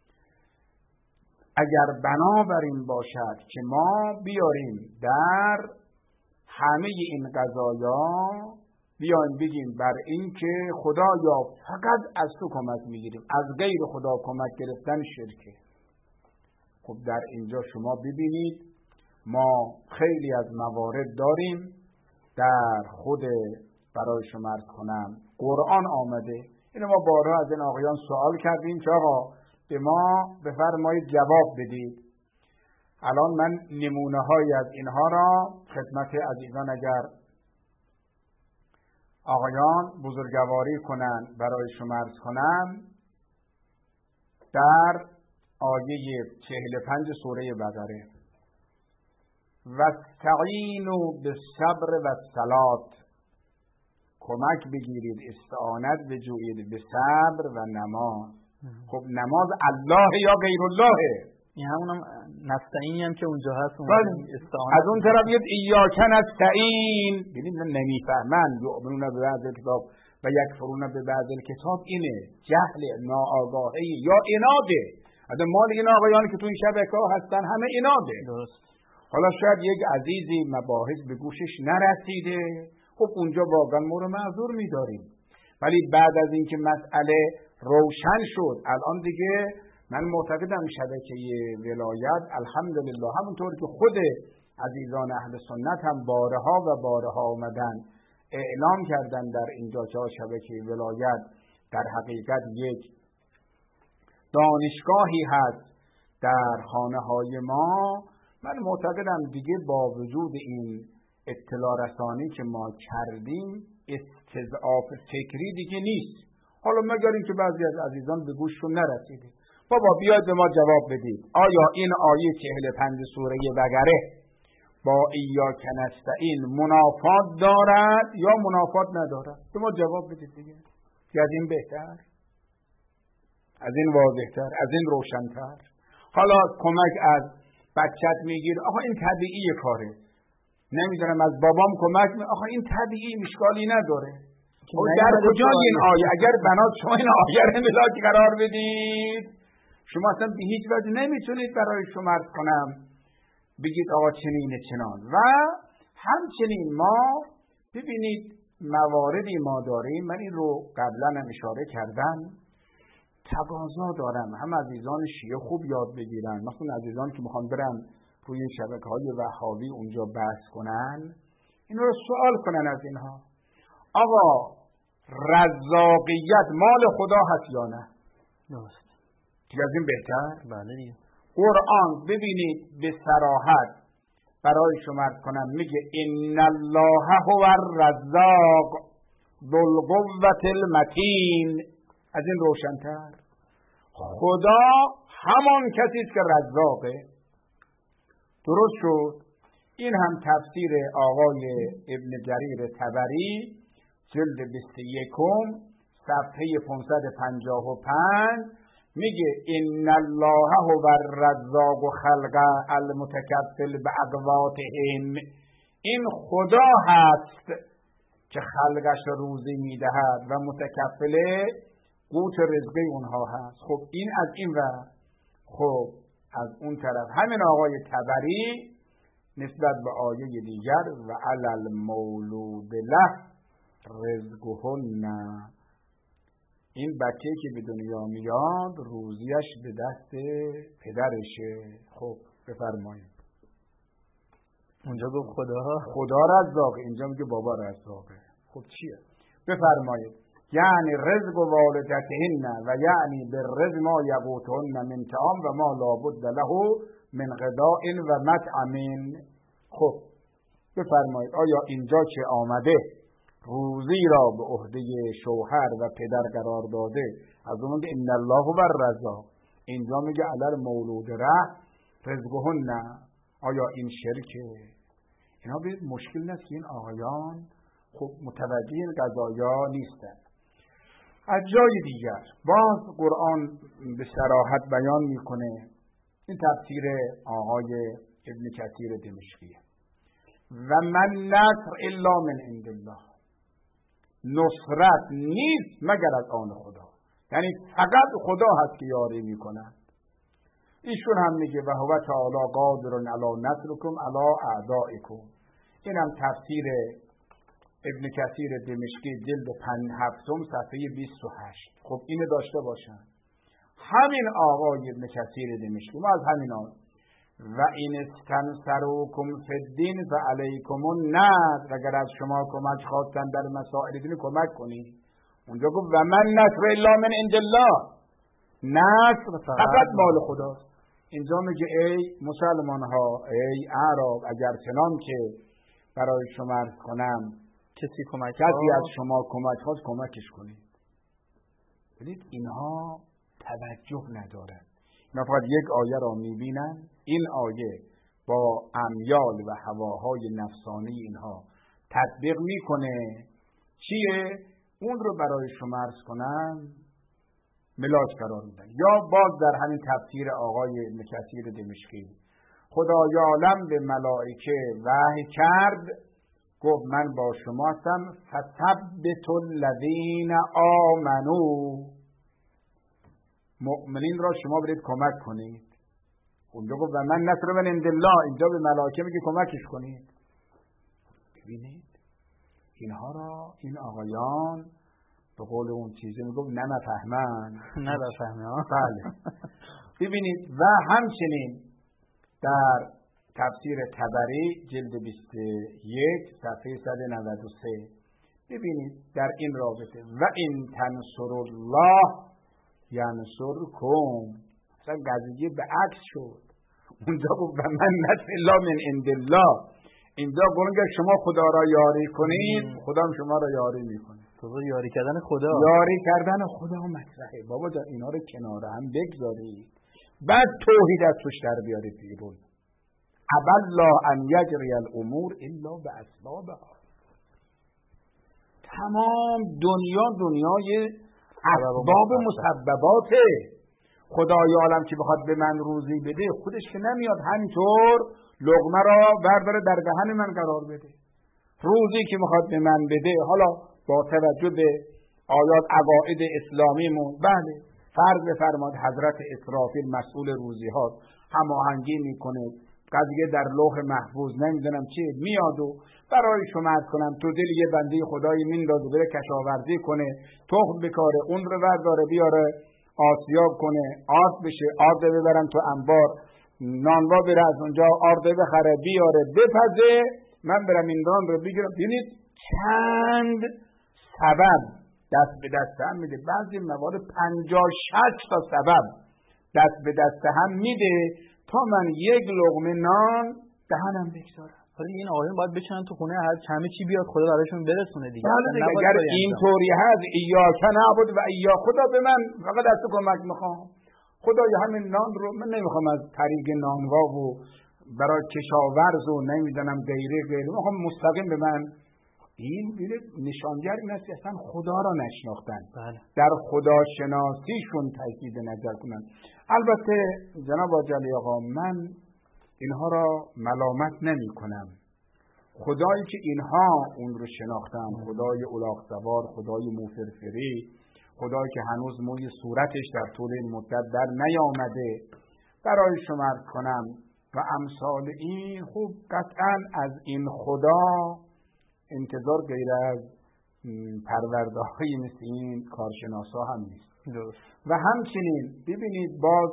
اگر بنابراین باشد که ما بیاریم در همه این قضایا بیایم بگیم بر این که خدایا فقط از تو کمک میگیریم، از غیر خدا کمک گرفتن شرکه. خب در اینجا شما ببینید ما خیلی از موارد داریم در خود برای شما عرض کنم قرآن آمده. اینو ما بارها از این آقایان سوال کردیم که آقا به ما بفرمایید جواب بدید. الان من نمونه های از اینها را خدمت عزیزان اگر آقایان بزرگواری کنن برای شما عرض کنم. در آیه چهل و پنج سوره بقره واستعینوا بالصبر والصلاة، کمک بگیرید، استعانت بجویید به صبر و نماز. خب نماز الله یا غیر الله؟ این همونم نستعینی هم که اونجا هست. استعانت از اون طرف یه ایاک نستعین. ببین نمیفهمن، یؤمنون به بعض کتاب و یکفرون به بعض کتاب. اینه جهل، ناآگاهی یا اناده. از مال این آقایانی که تو این شبکه ها هستن همه اناده. درست. حالا شاید یک عزیزی مباحث به گوشش نرسیده، خب اونجا واقعا ما رو معذور می‌داریم. ولی بعد از اینکه مسئله روشن شد، الان دیگه من معتقدم شبکه ولایت الحمدلله همونطور که خود عزیزان اهل سنت هم بارها و بارها آمدن اعلام کردن در اینجا که شبکه ولایت در حقیقت یک دانشگاهی هست در خانه های ما. من معتقدم دیگه با وجود این اطلاع رسانی که ما کردیم استضعاف فکری دیگه نیست. حالا مگر اینکه بعضی از عزیزان به گوششون نرسیده. بابا بیاید به ما جواب بدید، آیا این آیه چهل و پنج سوره بقره با ایاک نستعین منافات دارد یا منافات ندارد؟ به ما جواب بدید دیگه. از این بهتر، از این واضحتر، از این روشنتر. حالا کمک از بچت میگیر، آقا این طبیعی کاره. نمیدونم از بابام کمک می... آقا این طبیعی مشکالی نداره. او در کجا این آیه؟ اگر بنات شما این آیه رو ملاک قرار بدید، شما اصلا به هیچ وجه نمیتونید برای شما عرض کنم بگید آقا چنینه چنان. و همچنین ما ببینید مواردی ما داریم، من این رو قبلا هم اشاره کردم، تقاضا دارم هم عزیزان شیعه خوب یاد بگیرن، مثلا عزیزان که میخوان برن روی شبکه‌های وهابی اونجا بحث کنن، این رو سوال کنن از اینها، آقا رزاقیت مال خدا هست یا نه؟ درست. دیگه از این بهتر؟ بله دیگه. قرآن ببینید به صراحت برای شما عرض کنم میگه ان الله هو الرزاق ذو القوة المتین. از این روشنتر؟ خدا همان کسی است که رزاقه. درست شد. این هم تفسیر آقای ابن جریر طبری جلد بیست و یک صفحه پانصد و پنجاه و پنج میگه ان الله هو الرزاق خلق المتکفل باقواتهم، این خدا هست که خلقش را روزی میدهد و متکفل قوت رزقی اونها هست. خب این از این و خب از اون طرف همین آقای طبری نسبت به آیه دیگر و علی المولود له رزقهن، این بچه که به دنیا میاد روزیش به دست پدرشه. خب بفرمایید. اونجا گفت خدا خدا رزاقه، اینجا میگه بابا رزاقه. خب چیه؟ بفرمایید. یعنی رزق والدتهن و یعنی بالرزق ما یقوتهن من طعام و ما لابد له من غذاء و مطعم. خب بفرمایید آیا اینجا که آمده روزی را به عهده شوهر و پدر قرار داده، از اون میگه ان الله هو الرزاق، اینجا میگه علی المولود له رزقهن، آیا این شرکه؟ اینا به مشکل نیست که این آقایان خب متوجه این قضایا نیستن. از جای دیگر باز قرآن به صراحت بیان میکنه، این تفسیر آقای ابن کثیر دمشقیه، و من نصر الا من عند الله، نصرت نیست مگر از آن خدا، یعنی فقط خدا هست که یاری میکنه. ایشون هم میگه و هو تعالی قادر علی نصرکم علی اعدائکم، این هم تفسیر ابن کثیر دمشقی جلد پنج هفتم صفحه بیست و هشت. خب اینو داشته باشن. همین آقای ابن کثیر دمشقی ما از همین آن و این استنصروکم فی الدین فعلیکم النصر، اگر از شما کمک خواستن در مسائل دینی کمک کنید. اونجا گفت و من نصر الا من عند الله، نصر فقط مال خداست. اینجا میگه ای مسلمان ها، ای اعراب، اگر چنان که برای شما عرض کنم کسی کمک کسی از شما کمک خواست کمکش کنید. ببینید اینها توجه ندارن، اینا فقط یک آیه را میبینن، این آیه با امیال و هواهای نفسانی اینها تطبیق میکنه. چیه؟ اون رو برای شما عرض کنم ملاک قرار میدن. یا باز در همین تفسیر آقای ابن کثیر دمشقی، خدای عالم به ملائکه وحی کرد، گفت من با شما هستم، فثبتوا الذین آمنوا، مؤمنین را شما برید کمک کنید. اونجا گفت و من نصر من عند الله، اینجا به ملائکه میگه کمکش کنید. ببینید اینها را این آقایان به قول اون چیزی میگفت نه نفهمن نه نفهمن. بله. ببینید و همچنین در تفسیر طبری جلد بیست و یک صفحه صد و نود و سه ببینید در این رابطه و این تنصر الله ینصرکم، مثلا قضیه به عکس شد. اونجا گفت و من نصر الا من عند الله، اینجا گفت شما خدا را یاری کنید، خدا هم شما را یاری میکنه. تو یاری کردن خدا، یاری کردن خدا مطرحه. بابا جان اینا رو کنار هم بگذارید، بعد توحید از توش در بیارید بیرون. ابالله ان یجری الامور الا باسبابها. تمام دنیا دنیای اسباب مسبباته. خدای عالم که بخواد به من روزی بده خودش که نمیاد همینطور لقمه را برداره در دهن من قرار بده. روزی که میخواد به من بده، حالا با توجه به آیات عقاید اسلامیمون، بله فرض بفرماد حضرت اسرافیل مسئول روزی ها هماهنگی میکنه، قضیه در لوح محفوظ نمیدونم چیه میاد و برای شما عرض کنم تو دل یه بنده خدایی میندازه بره کشاورزی کنه، تخم بکاره، اون رو برداره بیاره آسیاب کنه، آرد بشه، آرد ببرن تو انبار، نانوا بره از اونجا آرد بخره بیاره بپزه، من برم این نان رو بگیرم. ببینید چند سبب دست به دست هم میده. بعضی موارد پنجاه شصت تا سبب دست به دست هم میده تا من یک لقمه نان دهنم بگذارم. ولی این آقایون باید بشنن تو خونه هر همه چی بیاد خدا براشون برسونه دیگه. اگر اینطوری هست ایاک نعبد و ایاک، خدا به من فقط از تو کمک میخوام، خدای همین نان رو من نمیخوام از طریق نانوا و برای کشاورز و نمیدونم غیره غیره، میخوام مستقیم به من این نشانگر این است که اصلا خدا را نشناختن. بله. در خداشناسیشون تاکید نظر کنن. البته جناب آجلی آقا من اینها را ملامت نمی کنم. خدایی که اینها اون رو شناختن، خدای الاغ سوار، خدای موفرفری، خدایی که هنوز موی صورتش در طول این مدت در نیامده، برای شما عرض کنم و امثال این. خوب قطعا از این خدا انتظار غیر از پروردهایی مثل این کارشناسا هم نیست. درست. و همچنین ببینید باز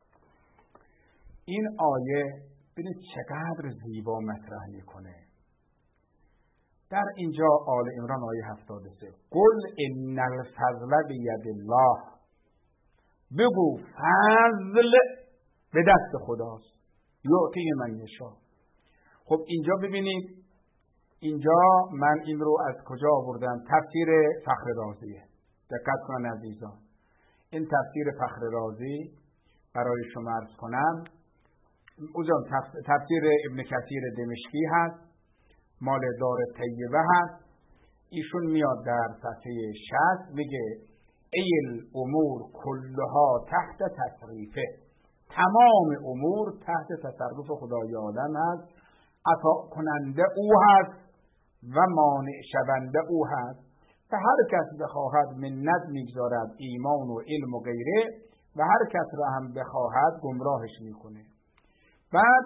این آیه ببینید چقدر زیبا مطرح میکنه. در اینجا آل عمران آیه هفتاد و سه قل ان الفضل بید الله، بگو فضل به دست خداست، یعطی من یشاء. خب اینجا ببینید، اینجا من این رو از کجا آوردم؟ تفسیر فخر رازیه. دقت کنن عزیزان، این تفسیر فخر رازی برای شما عرض کنم. اوزان تفسیر ابن کثیر دمشقی هست، مال دار طیبه هست. ایشون میاد در صفحه شصت میگه ایل امور کلها تحت تصریفه، تمام امور تحت تصرف خدای عالم هست. عطا کننده او هست و مانع شونده او هست و هر کس بخواهد منت میگذارد ایمان و علم و غیره و هر کس را هم بخواهد گمراهش میکنه. بعد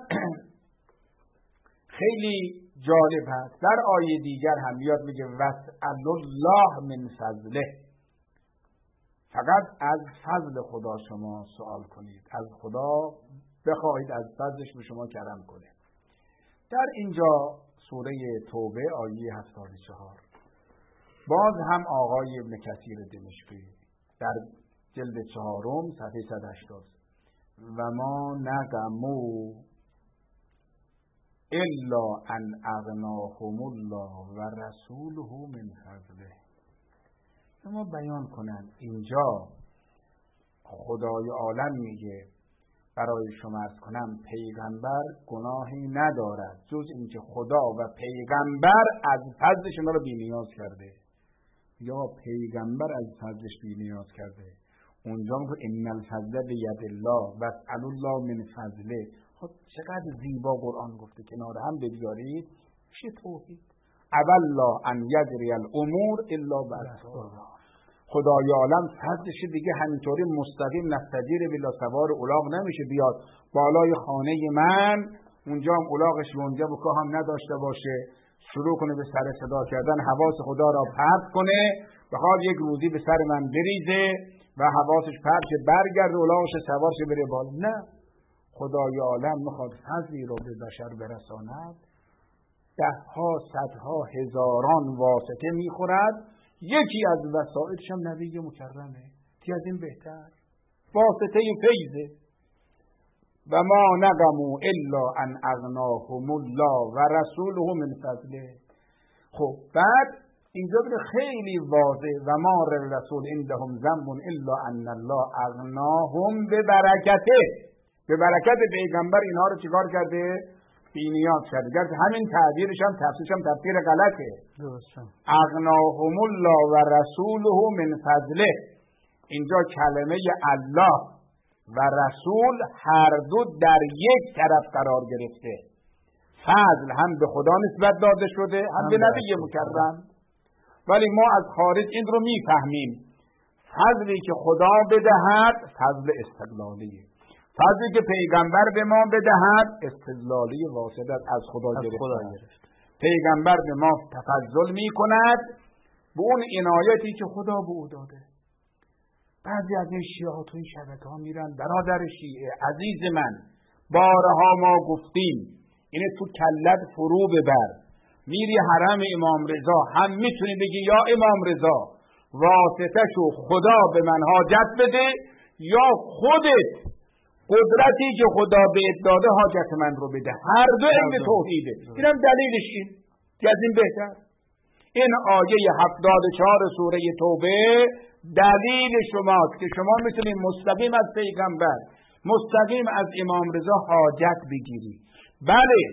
خیلی جالب هست در آیه دیگر هم میاد میگه واسأل الله من فضله، فقط از فضل خدا شما سوال کنید، از خدا بخواهید از فضلش به شما کرم کنه. در اینجا سوره توبه آیه هفتاد و چهار باز هم آقای ابن کثیر دمشقی در جلد چهارم صفحه صد و هشتاد و ما نقموا الا ان اغناهم الله و رسوله من فضله. شما بیان کنند اینجا خدای عالم میگه برای شما عرض کنم پیغمبر گناهی ندارد جز اینکه خدا و پیغمبر از فضل شما رو بی نیاز کرده، یا پیغمبر از فضلش بی نیاز کرده. اونجا میگه ان الفضل بید الله واسأل الله من فضله. خب چقدر زیبا قرآن گفته، کنار هم بگذارید چه توحید. اولا ان یجری الامور الا بالله. خدای عالم فضلش دیگه همینطوری مستقیم نستدیر بلا سوار الاغ نمیشه بیاد بالای خانه من اونجا هم الاغش لنجه و که هم نداشته باشه شروع کنه به سر صدا کردن، حواس خدا را پرت کنه، بخواد یک روزی به سر من بریزه و حواسش پرت که برگرده الاغش سوارش بره بالا. نه، خدای عالم میخواد فضلی رو به بشر برساند، ده ها صدها هزاران واسطه میخورد، یکی از وسائلش هم نبی مکرمه. تی از این بهتر واسطه فیضه. و ما نقموا الا ان اغناهم الله و رسوله من فضله. خب بعد اینجا بده خیلی واضح و ما رسول عندهم ذنب الا ان الله اغناهم به برکته. به برکت پیغمبر اینها رو چیکار کرده؟ بی نیاز کرده. گرچه همین تعبیرش هم تفسیرش هم تفسیر غلطه. اغناهم الله و رسوله من فضله. اینجا کلمه الله و رسول هر دو در یک طرف قرار گرفته. فضل هم به خدا نسبت داده شده هم به نبی مکرم، ولی ما از خارج این رو میفهمیم فضلی که خدا بدهد فضل استقلالیه، فضلی که پیغمبر به ما بدهد استدلالی واسطه از خدا گرفته. پیغمبر به ما تفضل می کند به اون عنایتی که خدا به او داده. بعضی از این شیعه ها تو این شبکه ها میرن برادر شیعه عزیز من بارها ما گفتیم اینه تو کلت فرو ببر، میری حرم امام رضا هم میتونی بگی یا امام رضا واسطه شو خدا به من حاجت بده، یا خودت قدرتی که خدا بهت داده حاجت من رو بده. هر دو علم توحیده. اینم دلیلش این که از این بهتر. این آیه هفتاد و چهار سوره توبه دلیل شماست که شما میتونید مستقیم از پیغمبر مستقیم از امام رضا حاجت بگیری. بله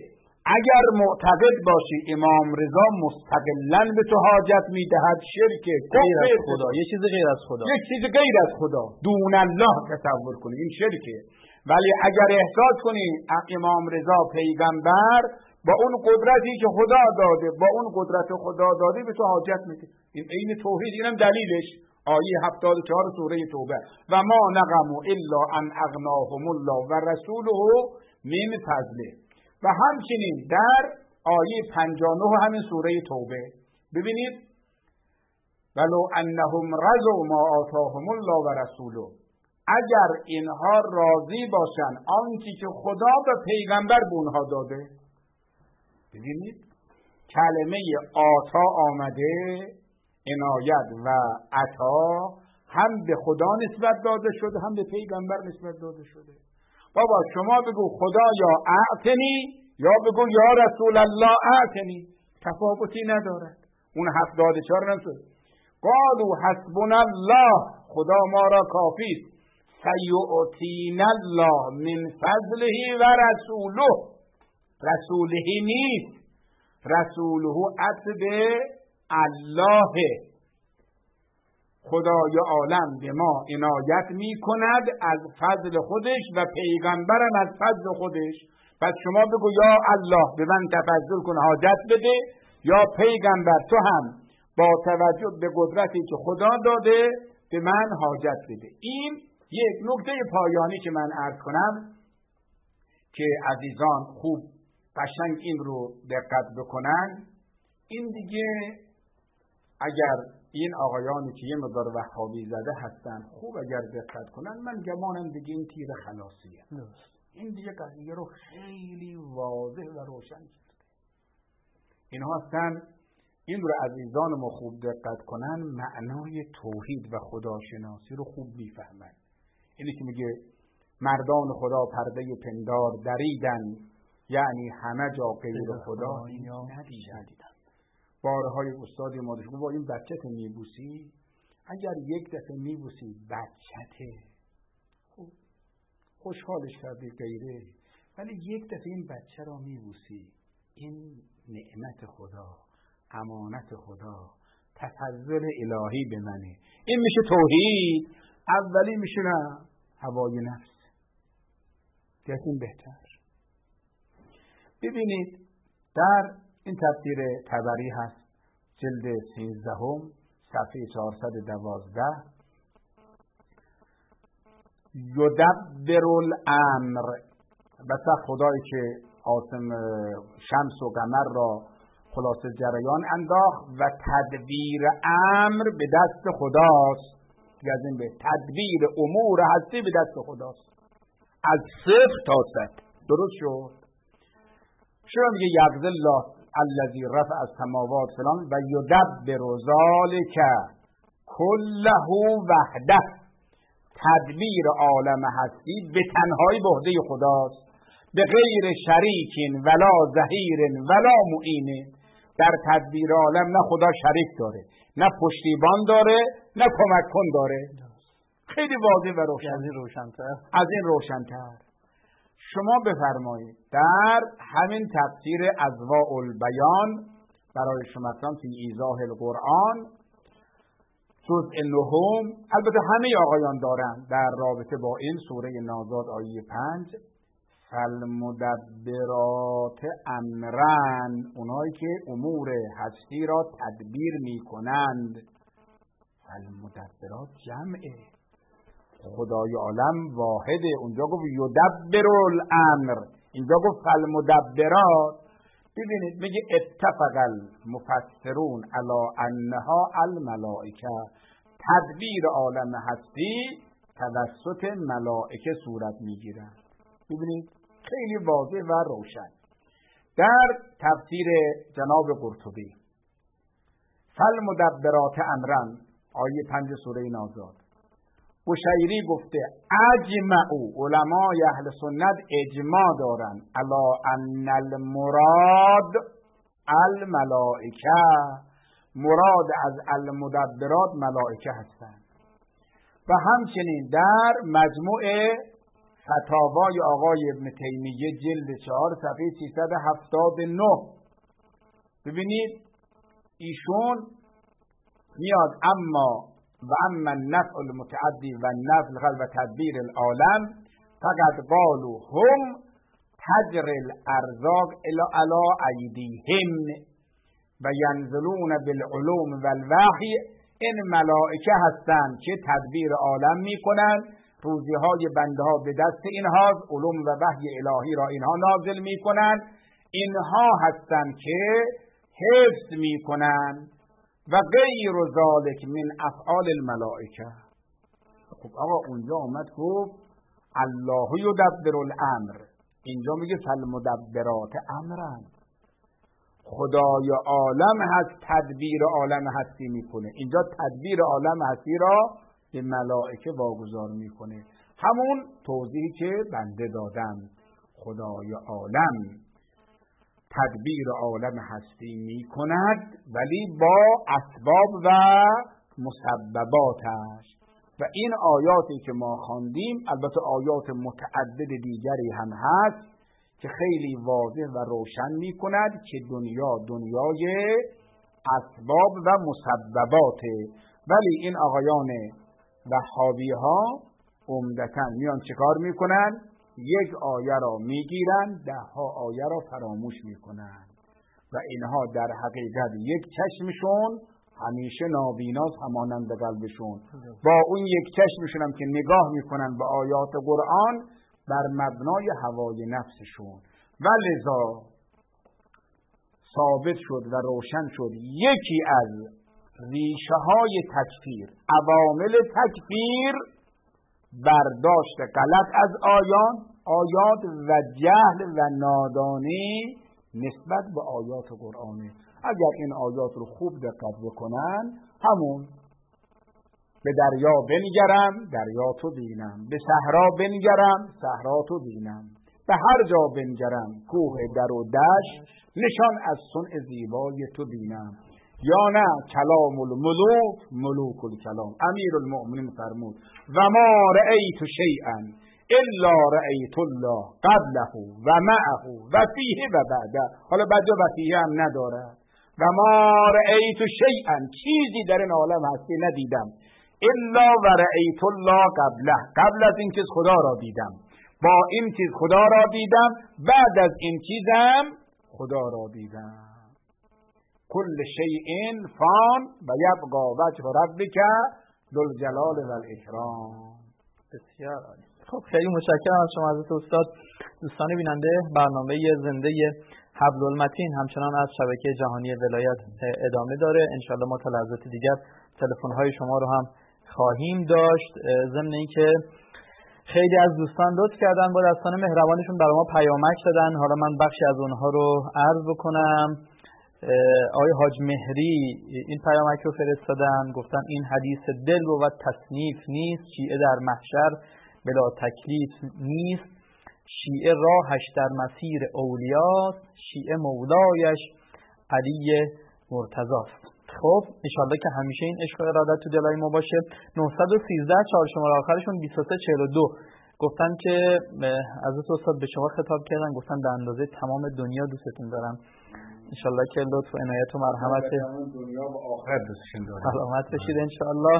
اگر معتقد باشی امام رضا مستقلاً به تو حاجت میدهد، شرک غیر از خدا، یه چیز غیر از خدا، یک چیز غیر از خدا، دون الله تصور کنی، این شرکه. ولی اگر احساس کنی امام رضا پیغمبر با اون قدرتی که خدا داده، با اون قدرت خدا داده به تو حاجت میده، این عین توحید. اینم دلیلش آیه هفتاد و چهار سوره توبه، و ما نقموا الا ان اغناهم الله و رسوله من فضله. و همچنین در آیه پنجاه و نه همین سوره توبه ببینید ولو انهم رضوا ما آتاهم الله و رسوله، اگر اینها راضی باشن آنچه که خدا و پیغمبر به اونها داده. ببینید کلمه آتا آمده، عنایت و عطا هم به خدا نسبت داده شده هم به پیغمبر نسبت داده شده. بابا شما بگو خدا یا اعتنی یا بگو یا رسول الله اعتنی، تفاوتی ندارد. اون هفتاد و چهار نمیشه. قالوا حسبنا الله، خدا ما را کافی است. سیؤتینا الله من فضله و رسوله، رسوله نیست، رسوله عتب الله. خدای عالم به ما عنایت می کند از فضل خودش و پیغمبرم از فضل خودش. پس شما بگو یا الله به من تفضل کن حاجت بده، یا پیغمبر تو هم با توجه به قدرتی که خدا داده به من حاجت بده. این یک نکته پایانی که من عرض کنم که عزیزان خوب قشنگ این رو دقت بکنن. این دیگه اگر این آقایانی که یه مقدار وهابی زده هستن خوب اگر دقت کنن، من گمانم دیگه این تیر خلاصیه. این دیگه قضیه رو خیلی واضح و روشن کرده. اینها هستن این رو عزیزان ما خوب دقت کنن معنای توحید و خداشناسی رو خوب میفهمن. اینی که میگه مردان خدا پرده پندار دریدن، یعنی همه جا غیر خدا ندیدن. بارهای استادی ما داشت با این بچت میبوسی، اگر یک دفعه میبوسی بچته خوب خوشحالش کردی غیره، ولی یک دفعه این بچه را میبوسی، این نعمت خدا، امانت خدا، تفضل الهی به منه. این میشه توحید. اولی میشه نه هوای نفس، دیگه بهتر. ببینید در این تفسیر طبری هست جلد سیزدهم صفحه چهارصد و دوازده. یدبر الامر، بس خدایی که آسم شمس و قمر را خلاصه جریان انداخت و تدبیر امر به دست خداست. از این به تدبیر امور هستی به دست خداست، از صفر تا صد. درست شد؟ شما میگه یغز الله الذی رفع السماوات فلان و یدبر ذلک کله وحده. تدبیر عالم هستی به تنهایی به عهده خداست، به غیر شریک ولا ظهیر ولا معین. در تدبیر عالم نه خدا شریک داره، نه پشتیبان داره، نه کمک کن داره. خیلی واضح و روشن. از این روشن‌تر از این روشن‌تر. شما بفرمایید در همین تفسیر اضواء البیان برای شما هستم فی ایضاح القرآن جزء نهم، البته همه آقایان دارن در رابطه با این سوره نازاد آیه پنج، فالمدبرات امرن، اونایی که امور هستی را تدبیر می کنند. فالمدبرات جمعه، خدای عالم واحده. اونجا گفت یدبر الامر، اینجا گفت فالمدبرات. ببینید میگه اتفق المفسرون علی انها الملائکه، تدبیر عالم هستی توسط ملائکه صورت میگیرد. ببینید خیلی واضح و روشن. در تفسیر جناب قرطبی فالمدبرات امرن آیه پنج سوره نازاد، بشیری گفته اجمعوا، علمای اهل سنت اجماع دارن الا ان المراد الملائکه، مراد از المدبرات ملائکه هستند. و همچنین در مجموع فتاوای آقای ابن تیمیه جلد چهار صفحه سیصد و هفتاد و نه. ببینید ایشون میاد اما و اما النفع المتعدی و النفع و تدبیر العالم فقط قالوا هم تجر الارزاق الی ایدیهم و ینزلون بالعلوم و الوحی. این ملائکه هستند که تدبیر عالم میکنند، روزی های بنده ها به دست اینهاست، علوم و وحی الهی را اینها نازل میکنند، اینها هستند که حفظ میکنند و غیر ذالک من افعال الملائکه. خب آقا اونجا آمد گفت الله یدبر الامر، اینجا میگه فالمدبرات امرن، خدای عالم هست تدبیر عالم هستی میکنه. اینجا تدبیر عالم هستی را به ملائکه واگذار میکنه. همون توضیحی که بنده دادم، خدای عالم تدبیر عالم هستی میکند ولی با اسباب و مسبباتش. و این آیاتی که ما خواندیم البته آیات متعدد دیگری هم هست که خیلی واضح و روشن میکند که دنیا دنیای اسباب و مسبباته. ولی این آقایان وهابی ها عمدتاً میان چیکار میکنن؟ یک آیه را میگیرن، ده ها آیه را فراموش میکنن و اینها در حقیقت یک چشمشون همیشه نابیناست همانند قلبشون. با اون یک چشمشون هم که نگاه میکنن به آیات قرآن بر مبنای هوای نفسشون. و لذا ثابت شد و روشن شد یکی از ریشه های تکفیر، عوامل تکفیر، برداشت غلط از آیان آیات و جهل و نادانی نسبت به آیات قرآنی. اگر این آیات رو خوب دقت بکنن، همون به دریا بنگرم دریا تو بینم، به صحرا بنگرم صحرا تو بینم، به هر جا بنگرم کوه در و دشت نشان از صنع زیبای تو بینم. یا نه کلام الملوک ملوک الکلام. امیر المؤمنین فرمود و ما رأیت شیئا الا رأیت الله قبله و معه و فیه و بعده. حالا بعده و فیه هم نداره. و ما رأیت شیئا، چیزی در این عالم هستی ندیدم، الا و رأیت الله قبله، قبل از این چیز خدا را دیدم، با این چیز خدا را دیدم، بعد از این چیزم خدا را دیدم. کل شیء فان و یبقى وجه ربک ذو الجلال و الاکرام. بسیار عالی. خب خیلی متشکرم از شما حضرت استاد. دوستان بیننده، برنامه زنده حبل المتین همچنان از شبکه جهانی ولایت ادامه داره. انشالله ما تا لحظات دیگر تلفن های شما رو هم خواهیم داشت. ضمن اینکه خیلی از دوستان لطف کردن با دستان مهربانشون برای ما پیامک دادن، حالا من بخشی از اونها رو عرض بکنم. آقای حاج مهری این پیامک رو فرستادن، گفتن این حدیث دل و تصنیف نیست، شیعه در محشر بلا تکلیف نیست، شیعه راهش در مسیر اولیاست، شیعه مولایش علی مرتضاست. خب انشالله که همیشه این عشق و ارادت تو دلای ما باشه. نهصد و سیزده چهار شماره آخرشون بیست و سه چهل و دو گفتن که حضرت استاد به شما خطاب کردن، گفتن به اندازه تمام دنیا دوستتون دارم. انشالله که لطف و عنایت و مرحمت دنیا و آخرت دوستشون دارم. سلامت بشید انشالله.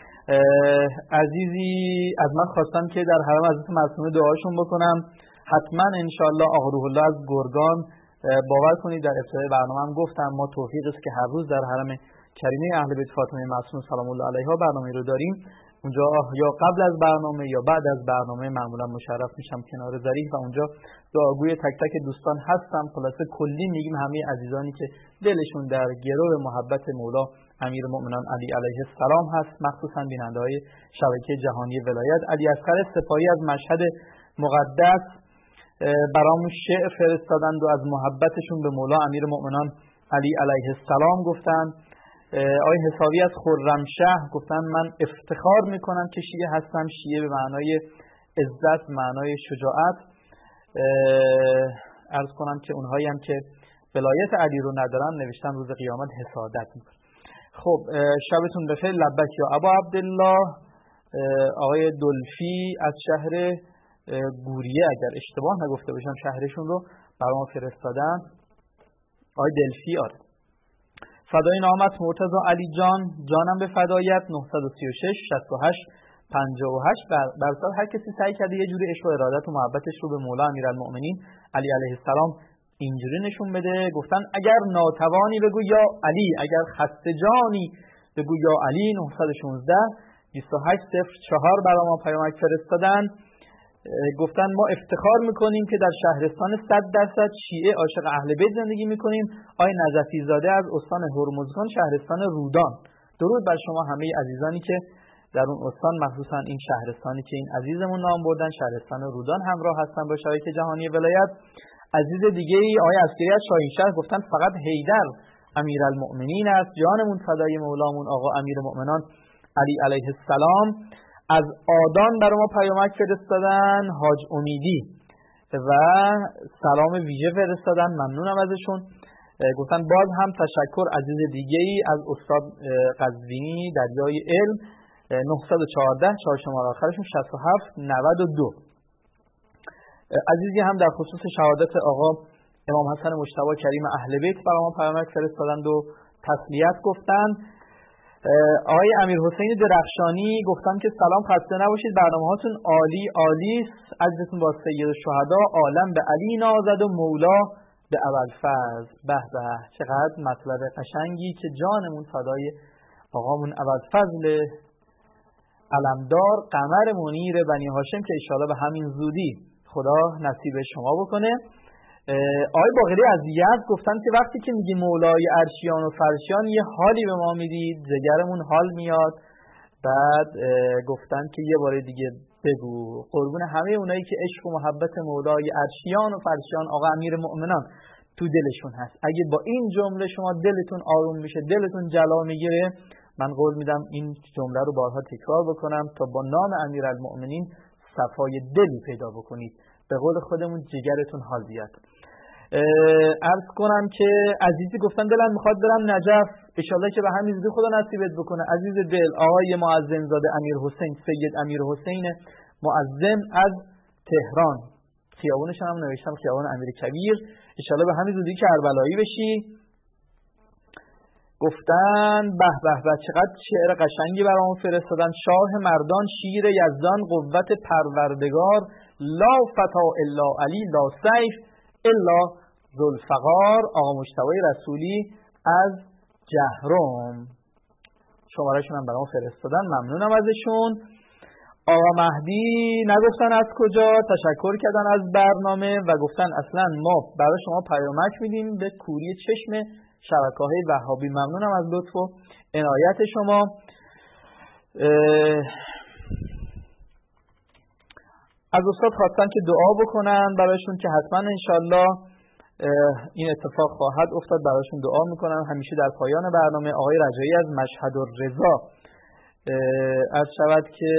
عزیزی از من خواستن که در حرم حضرت معصومه دعاشون بکنم. حتما انشالله آقا روح الله از گرگان، باور کنید در ابتدای برنامه هم گفتم ما توفیق است که هر روز در حرم کریمه اهل بیت فاطمه معصومه سلام الله علیها برنامه رو داریم. اونجا یا قبل از برنامه یا بعد از برنامه معمولا مشرف میشم کنار ظریف و اونجا دعاگوی تک تک دوستان هستم. خلاصه کلی میگیم همه عزیزانی که دلشون در گرو محبت مولا امیر المؤمنان علی علیه السلام هست، مخصوصا بیننده های شبکه جهانی ولایت. علی اصغر سپاهی از مشهد مقدس برامون شعر فرستادند و از محبتشون به مولا امیر المؤمنان علی علیه السلام گفتن. آقای حسابی از خرمشهر گفتن من افتخار میکنم که شیعه هستم، شیعه به معنای عزت، معنای شجاعت. عرض کنم که اونهایی هم که ولایت علی رو ندارن نوشتن روز قیامت حسادت میکنن. خب شبتون بخیر. لبک یا ابا عبدالله. آقای دلفی از شهر گوریه اگر اشتباه نگفته باشم شهرشون رو برای ما فرستادن. آقای دلفیار فدای نامت مرتضی علی جان، جانم به فدایت. نه سه شش شصت و هشت پنجاه و هشت. بر اساس هر کسی سعی کرده یه جوری عشق و ارادت و محبتش رو به مولا امیرالمؤمنین علی علیه السلام اینجوری نشون بده. گفتن اگر ناتوانی بگو یا علی، اگر خسته جانی بگو یا علی. نه یک شش بیست و هشت صفر چهار برای ما پیامک فرستادن. گفتن ما افتخار میکنیم که در شهرستان صد درصد شیعه عاشق اهل بیت زندگی میکنیم. آقای نجفی زاده از استان هرمزگان شهرستان رودان. درود بر شما همه عزیزانی که در اون استان، مخصوصا این شهرستانی که این عزیزمون نام بردن، شهرستان رودان همراه هستن با شبکه جهانی ولایت. عزیز دیگه ای آقای عسکری از شاهینشهر گفتن فقط حیدر امیرالمؤمنین است، جانمون فدای مولامون آقا امیرالمؤمنان علی علیه السلام. از آدان برای ما پیامک فرستادن حاج امیدی و سلام ویژه فرستادن، ممنونم ازشون. گفتن باز هم تشکر. عزیز دیگه ای از استاد قزوینی دریای علم نه یک چهار چهار شماره آخرشون شصت و هفت نود و دو. عزیزی هم در خصوص شهادت آقا امام حسن مجتبی کریم اهل بیت برای ما پیامک فرستادند و تسلیت گفتند. آقای امیر حسین درخشانی گفتن که سلام، خسته نباشید، برنامه‌هاتون عالی عالی است، اجرتون با سید الشهدا، عالم به علی نازد و مولا به ابوالفضل. به به چقدر مطلب قشنگی که جانمون فدای آقامون ابوالفضل علمدار قمر منیر بنی هاشم که ان به همین زودی خدا نصیب شما بکنه. آقای باقری از یزد گفتن که وقتی که میگی مولای عرشیان و فرشیان یه حالی به ما میدید، جگرمون حال میاد. بعد گفتن که یه بار دیگه بگو. قربون همه اونایی که عشق و محبت مولای عرشیان و فرشیان آقا امیر مؤمنان تو دلشون هست، اگه با این جمله شما دلتون آروم میشه، دلتون جلا میگیره، من قول میدم این جمله رو بارها تکرار بکنم تا با نام امیرالمؤمنین صفای دلی پیدا بکنید، به قول خودمون جگرتون حال بیاد. عرض کنم که عزیزی گفتن دلم میخواد برم نجف، انشالله که به همین زودی خدا نصیبت بکنه. عزیز دل آقای معظم زاده امیر حسین، سید امیر حسین معظم از تهران، خیابونش هم نوشتم خیابون امیر کبیر، انشالله به همین زودی کربلایی بشی. گفتن به به به چقدر شعر قشنگی برامون فرستادن. شاه مردان شیر یزدان قوت پروردگار، لا فتا الا علی لا سیف الا ذوالفقار. آقا مجتبی رسولی از جهرم، شمارهشون هم برامون فرستادن، ممنونم ازشون. آقا مهدی نگفتن از کجا، تشکر کردن از برنامه و گفتن اصلا ما برای شما پیامک میدیم به کوری چشم شبکه‌های وهابی. ممنونم از لطف و عنایت شما. از استاد خواستن که دعا بکنن برایشون که حتما انشالله این اتفاق خواهد افتاد، برایشون دعا میکنن همیشه در پایان برنامه. آقای رجایی از مشهد الرضا عرض شود که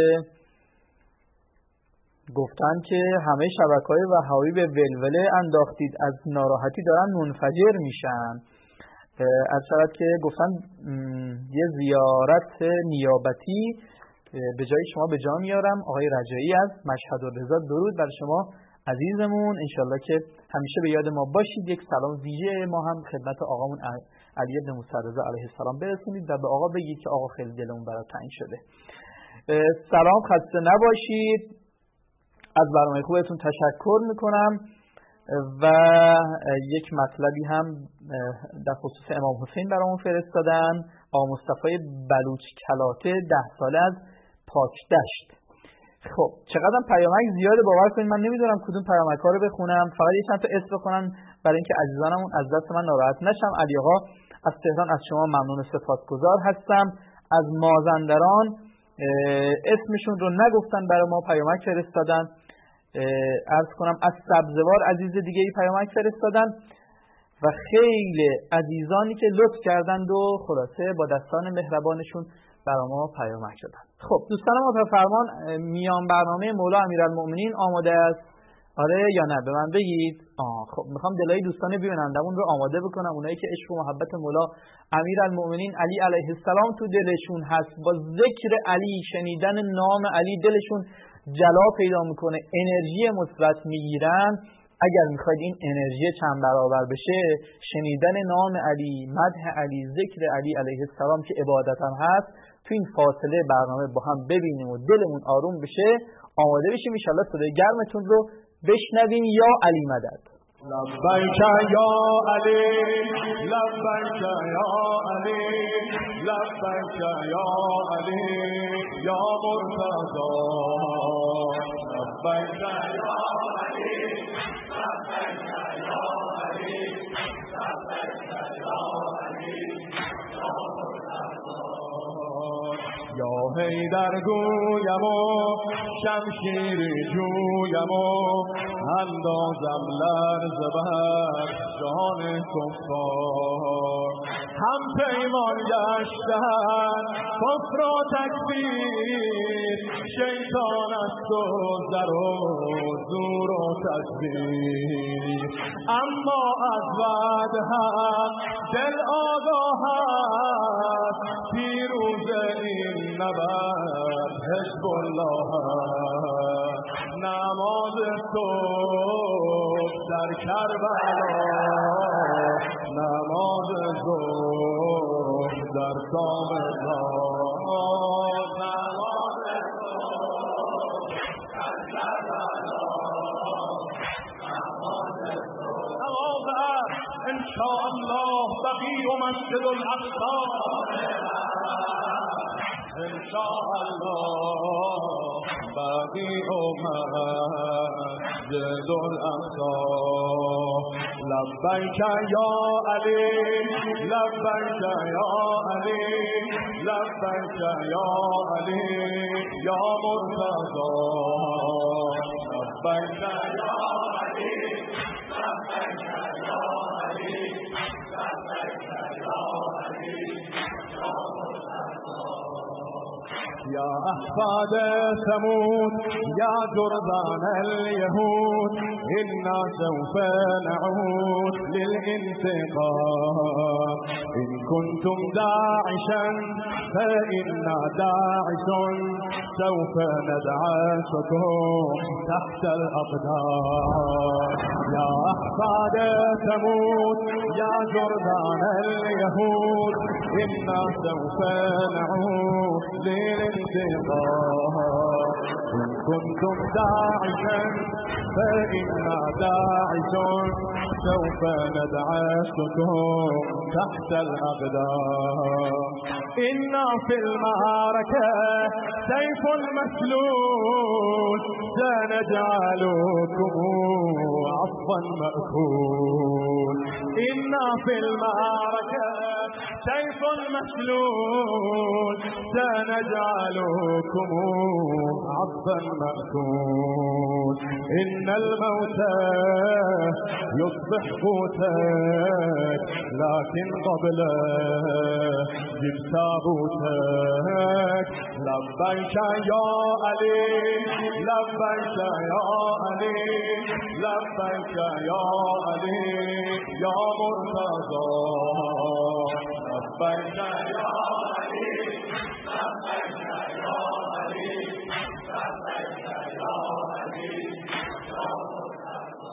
گفتن که همه شبکه‌های وهابی به ولوله انداختید، از ناراحتی دارن منفجر میشن. عرض شود که گفتن یه زیارت نیابتی به جای شما به جا میارم. آقای رجایی از مشهد الرضا، درود بر شما عزیزمون، انشالله که همیشه به یاد ما باشید. یک سلام ویژه ما هم خدمت آقامون علی ابن موسی رضا علیه السلام برسونید و به آقا بگید که آقا خیلی دلمون برات تنگ شده. سلام، خسته نباشید، از برنامه خوبتون تشکر میکنم. و یک مطلبی هم در خصوص امام حسین برامون فرستادن. آقا مصطفی بلوچ کلاته ده ساله از پاکدشت. خب چقدر پیامک زیاده، باور کنید من نمیدونم کدوم پیامک ها رو بخونم، فقط یه چند تا اسم بخونم برای اینکه عزیزانمون از دست من ناراحت نشم. علی آقا از تهران از شما ممنون و سپاسگزار هستم. از مازندران اسمشون رو نگفتن برای ما پیامک فرستادن. عرض کنم از سبزوار عزیز دیگه ای پیامک فرستادن و خیلی عزیزانی که لطف کردند و خلاصه با دستان مهربانشون برای ما پیامک دادن. خب دوستان ما فرمان میان برنامه مولا امیرالمؤمنین آماده است؟ آره یا نه؟ به من بگید. آه خب میخوام دلای دوستان ببینندمون رو آماده بکنم، اونایی که عشق و محبت مولا امیرالمؤمنین علی علیه السلام تو دلشون هست، با ذکر علی، شنیدن نام علی دلشون جلا پیدا میکنه، انرژی مثبت میگیرن. اگر میخواید این انرژی چند برابر بشه، شنیدن نام علی، مدح علی، ذکر علی علیه السلام که عبادت هم هست، تو این فاصله برنامه با هم ببینیم و دلمون آروم بشه، آماده بشیم ان شاءالله صدای گرمتون رو بشنویم. یا علی مدد. لبیک یا علی، لبیک یا علی، لبیک یا علی، یا مرتضی. لبیک یا علی، لبیک یا علی، لبیک یا علی، یا مرتضی. یا حیدر گویم و شمشیر جویم و اندازم لرز بر جان کفار. هم پیمان گشتن کفر و تکبیر، شیطان است و زر و زور و تزویر. اما از وعد هم دل آگاه است، پیروز این نبرد حزب الله است. نماز صبح در کربلا، نماز ظهر در سامرا، نماز صبح در کربلا، نماز ظهر. نماز عصر انشاءالله بقیع و مسجد الاقصی، انشاءالله بقیع و مسجد الاقصی. لبیک یا علی، لبیک یا علی، لبیک یا علی، یا مرتضی. لبیک یا علی، لبیک یا علی، لبیک یا علی، یا مرتضی. یا احفاد ثمود یا جرذان اليهود، إنا سوف نعود للانتقام. إن كنتم داعشا فإنا داعش، سوف ندعسكم تحت الأقدام. يا أحفاد ثمود يا جرذان اليهود، إنا سوف نعود للانتقام. إن كنتم داعشا فإنا داعش، سوف ندعسكم تحت الأقدام. إنا في المعركة سيف مسلول، سنجعلكم عصفا مأكول. إنا في المعركة سيف مسلول، سنجعلكم عصفا مأكول. إن الموت يصبح قوتك، لكن قبل جب تابوتك. لبيك يا علي، لبيك يا علي، لبيك يا علي، يا مرتضى. لبيك يا علي، لبيك يا علي، لبيك يا علي، يا مرتضى.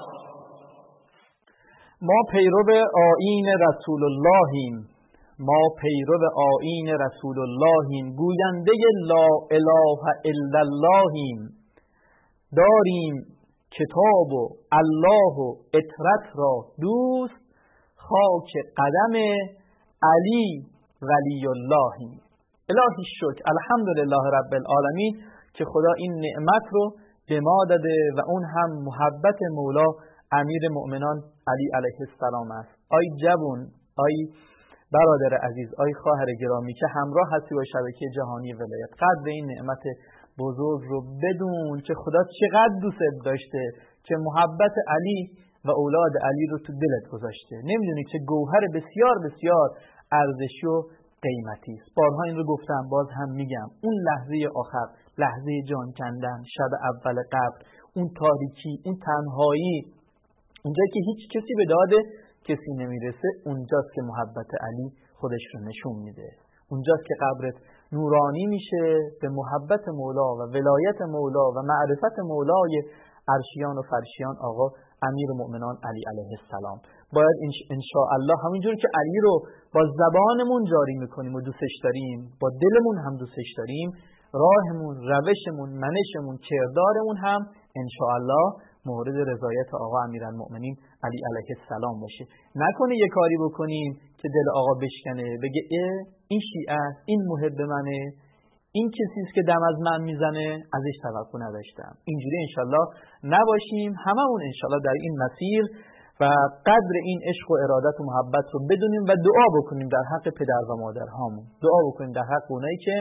ما پیرو آیین رسول اللهیم، ما پیرو آیین رسول اللهیم، گوینده لا اله الا اللهیم. داریم کتاب و الله و اطرت را دوست، خاک قدم علی ولی اللهیم. الهی شکر، الحمدلله رب العالمین که خدا این نعمت رو به ما داده و اون هم محبت مولا امیر مؤمنان علی علیه السلام است. آی جوون، آی برادر عزیز، آی خواهر گرامی که همراه هستی با شبکه جهانی ولایت، قدر این نعمت بزرگ رو بدون که خدا چقدر دوست داشته که محبت علی و اولاد علی رو تو دلت گذاشته. نمیدونی که گوهر بسیار بسیار ارزشی و قیمتی است. بارها این رو گفتم، باز هم میگم، اون لحظه آخر، لحظه جان کندن، شب اول قبر، اون تاریکی، اون تنهایی، اونجا که هیچ کسی به داد کسی نمیرسه، اونجاست که محبت علی خودش رو نشون میده. اونجاست که قبرت نورانی میشه به محبت مولا و ولایت مولا و معرفت مولای عرشیان و فرشیان آقا امیر المؤمنان علی علیه السلام. باید ان شاء الله همینجور که علی رو با زبانمون جاری میکنیم و دوستش داریم، با دلمون هم دوستش داریم، راهمون، روشمون، منشمون، کردارمون هم ان شاء الله مورد رضایت آقا امیرالمؤمنین علی علیه السلام باشه. نکنه یه کاری بکنیم که دل آقا بشکنه، بگه این شیعه است، این محب منه، این کسی است که دم از من میزنه، ازش توقع نداشتم. اینجوری انشالله نباشیم، هممون انشالله در این مسیر و قدر این عشق و ارادت و محبت رو بدونیم و دعا بکنیم در حق پدر و مادرهامون، دعا بکنیم در حق اونایی که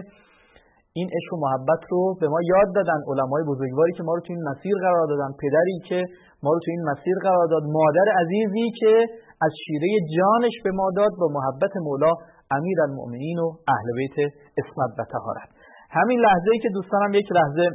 این عشق و محبت رو به ما یاد دادن، علمای بزرگواری که ما رو تو این مسیر قرار دادن، پدری که ما رو تو این مسیر قرار داد، مادر عزیزی که از شیره جانش به ما داد با محبت مولا امیرالمؤمنین و اهل بیت عصمت و طهارت. همین لحظه‌ای که دوستانم یک لحظه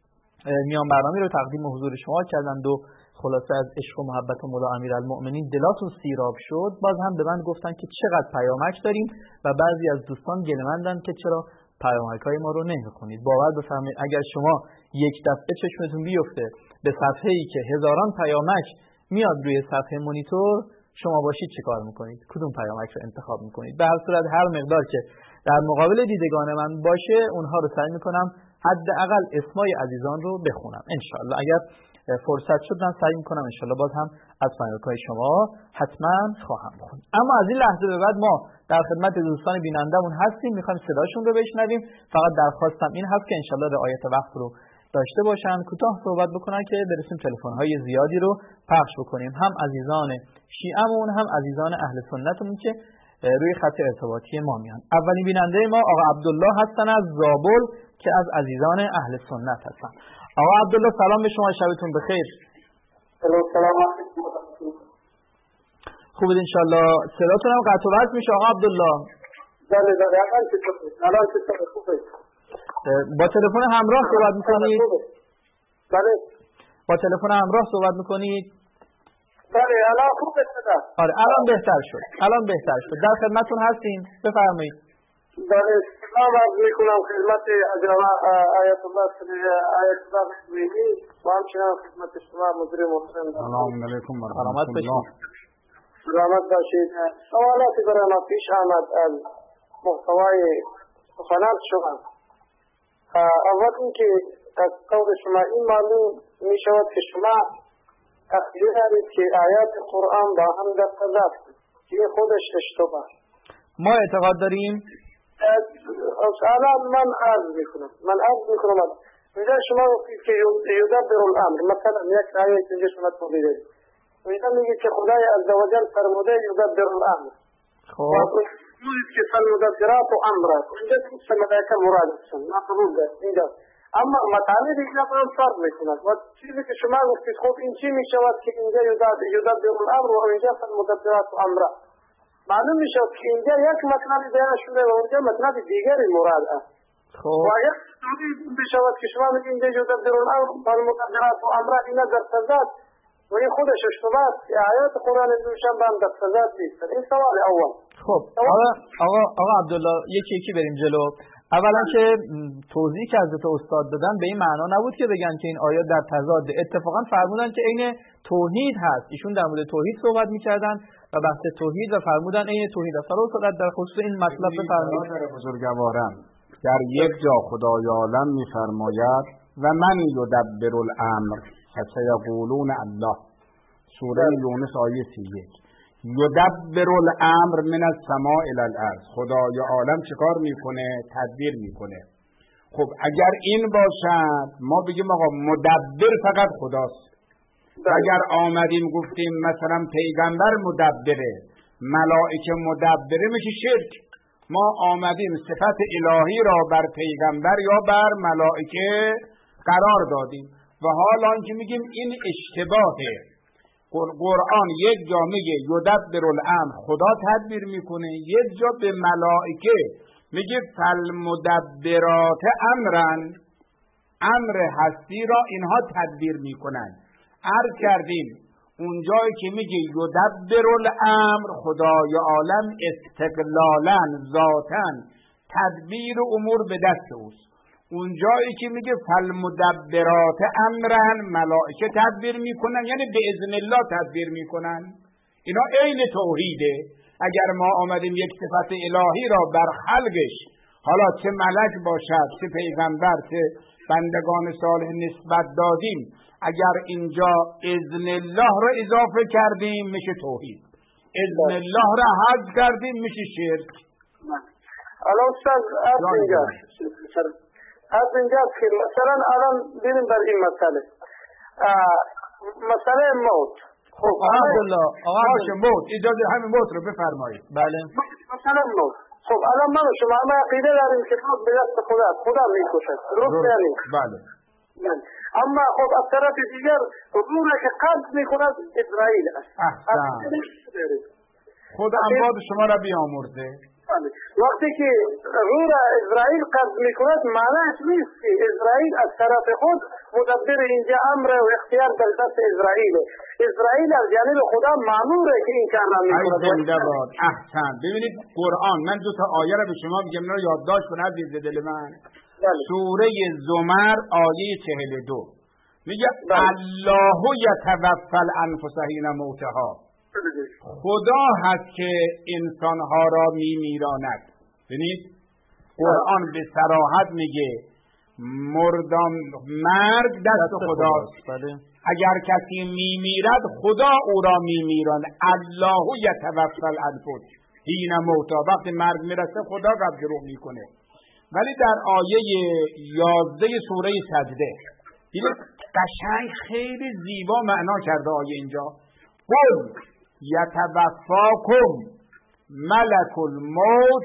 میان برنامه رو تقدیم حضور شما کردند و خلاصه از عشق و محبت مولا امیرالمؤمنین دلاتون سیراب شد، باز هم به من گفتن که چقدر پیامک داریم و بعضی از دوستان گله‌مندن که چرا پیامک‌های ما رو نمی‌خونید. باور بفرمایید اگر شما یک دفعه چشمتون بیفته به صفحه‌ای که هزاران پیامک میاد روی صفحه مانیتور، شما باشید چه کار میکنید؟ کدوم پیامک رو انتخاب میکنید؟ به هر صورت هر مقدار که در مقابل دیدگان من باشه اونها رو سعی میکنم حداقل اسمای عزیزان رو بخونم انشالله. اگر فرصت شد من سعی میکنم انشالله باز هم از پیامک‌های شما حتما خواهم خوند. اما از این لحظه به بعد ما در خدمت دوستان بینندمون هستیم، میخوایم صداشون رو بشنویم. فقط درخواستم این هست که انشالله رعایت وقت رو داشته باشن، کوتاه صحبت بکنن که برسیم تلفن‌های زیادی رو پخش بکنیم، هم عزیزان شیعه‌مون هم عزیزان اهل سنتمون که روی خط ارتباطی ما میان. اولین بیننده ما آقا عبدالله هستن از زابل که از عزیزان اهل سنت هستن. آقا عبدالله سلام به شما، شبتون بخیر. سلام. خوبید انشالله. صداتون هم قطع و وصل میشه آقا عبدالله. بله بله الان چطوره؟ الان چطوره؟ خوبه. با تلفن همراه صحبت میکنید؟ بله. با تلفن همراه صحبت میکنید؟ بله الان خوبه صدا. آره الان بهتر شد. الان بهتر شد. در خدمتتون هستیم. بفرمایید. بله سلام عرض میکنم خدمت جناب آیت الله آیت الله رحمانی و همچنین خدمت شما مدیر محترم. سلام علیکم و رحمت الله. سلامت باشید. سوالاتی برای ما پیش آمد از محتوای سخنان شما. اول اینکه از قول شما این معلوم می شود که شما تقدیر دارید که آیات قرآن با هم دست دست که خودش اشتباه. ما اعتقاد داریم. الان من عرض میکنم من عرض میکنم اینجا شما گفتید که یدبر الامر، مثلا یک آیه اینجا شما توضیح دادید، اینجا میگه که خدای عزوجل فرموده یدبر الامر. خب میگه که فالمدبرات امرا، اینجا چه ملائکه مراد هستن، ما قبول داریم اینجا. اما مطالب اینجا با هم فرق میکنند و چیزی که شما گفتید خب این چی میشود که اینجا یدبر الامر و اینجا فالمدبرات امرا، معلوم میشود که اینجا یک مطلب بیان شده و اونجا مطلب دیگری مراد است. خب و یک توضیح میشود که شما میگید اینجا یدبر الامر فالمدبرات امرا اینا در تضاد و این خودش اشتباه است که آیات قرآن دوشن با هم در تضاد نیست. این سوال اول. خب آقا آقا آقا عبدالله یکی یکی بریم جلو. اولا که توضیحی که حضرت استاد دادن به این معنا نبود که بگن که این آیات در تضاد، اتفاقا فرمودن که عین توحید هست. ایشون در مورد توحید صحبت می‌کردن و بحث توحید و فرمودن عین توحید است. حالا استاد در خصوص این مطلب بفرمایید. بزرگواران در یک جا خدای عالم می‌فرماید و من یدبر الامر فسیقولون الله، سوره یونس آیه سی و یک. یدبر الامر من السماء الی الارض، خدای عالم چیکار میکنه؟ تدبیر میکنه. خب اگر این باشد ما بگیم آقا مدبر فقط خداست. اگر آمدیم گفتیم مثلا پیغمبر مدبره، ملائکه مدبره، میشه شرک. ما آمدیم صفت الهی را بر پیغمبر یا بر ملائکه قرار دادیم و حالا که میگیم این اشتباهه. قرآن یک جا میگه یدبر الامر، خدا تدبیر میکنه، یک جا به ملائکه میگه فالمدبرات امرن، امر هستی را اینها تدبیر میکنن. عرض کردیم اونجایی که میگه یدبر الامر، خدای عالم استقلالا ذاتن تدبیر امور به دست اوست. اون جایی که میگه فالمدبرات امرن، ملائکه تدبیر میکنن، یعنی به اذن الله تدبیر میکنن. اینا عین توحیده. اگر ما آمدیم یک صفت الهی را بر خلقش، حالا چه ملک باشد چه پیغمبر چه بندگان صالح نسبت دادیم، اگر اینجا اذن الله را اضافه کردیم میشه توحید، اذن الله را حذف کردیم میشه شرک. حالا استاد از اینجا از اینجا که مثلا الان بریم بر این مسئله، مسئله موت. خب آقا عبدالله، آقا باشه موت، اجازه همین موت رو بفرمایید. بله. مثلا موت. خب الان من و شما ما عقیده داریم که موت به دست خدا، خدا میکشد، درست یعنی؟ بله. اما خب از طرف دیگر روح که قبض میکند اسرائیل است. احسن. خدا اموات شما را بیامرزه. وقتی که روح را اسرائیل قبض میکند معنیش نیست که اسرائیل از طرف خود مدبر، اینجا امر و اختیار در دست اسرائیل. اسرائیل از جانب خدا ماموره که این کار را میکند. زنده باد. احسن. ببینید قرآن، من دو تا آیه را به شما میگم، اینا رو یادداشت کن عزیز دل من. سوره زمر آیه چهل و دو میگه الله یتوفی الانفس حین موتها. خدا هست که انسانها را میمیراند. ببینید قرآن به صراحت میگه مردان مرگ دست خداست. اگر کسی میمیرد خدا او را میمیراند. الله یتوفی الانفس حین موتها، وقتی مرگ میرسه خدا قبض روح میکنه. ولی در آیه یازده سوره سجده دیگه قشنگ خیلی زیبا معنا کرده آیه اینجا. قل یتوفاکم ملک الموت،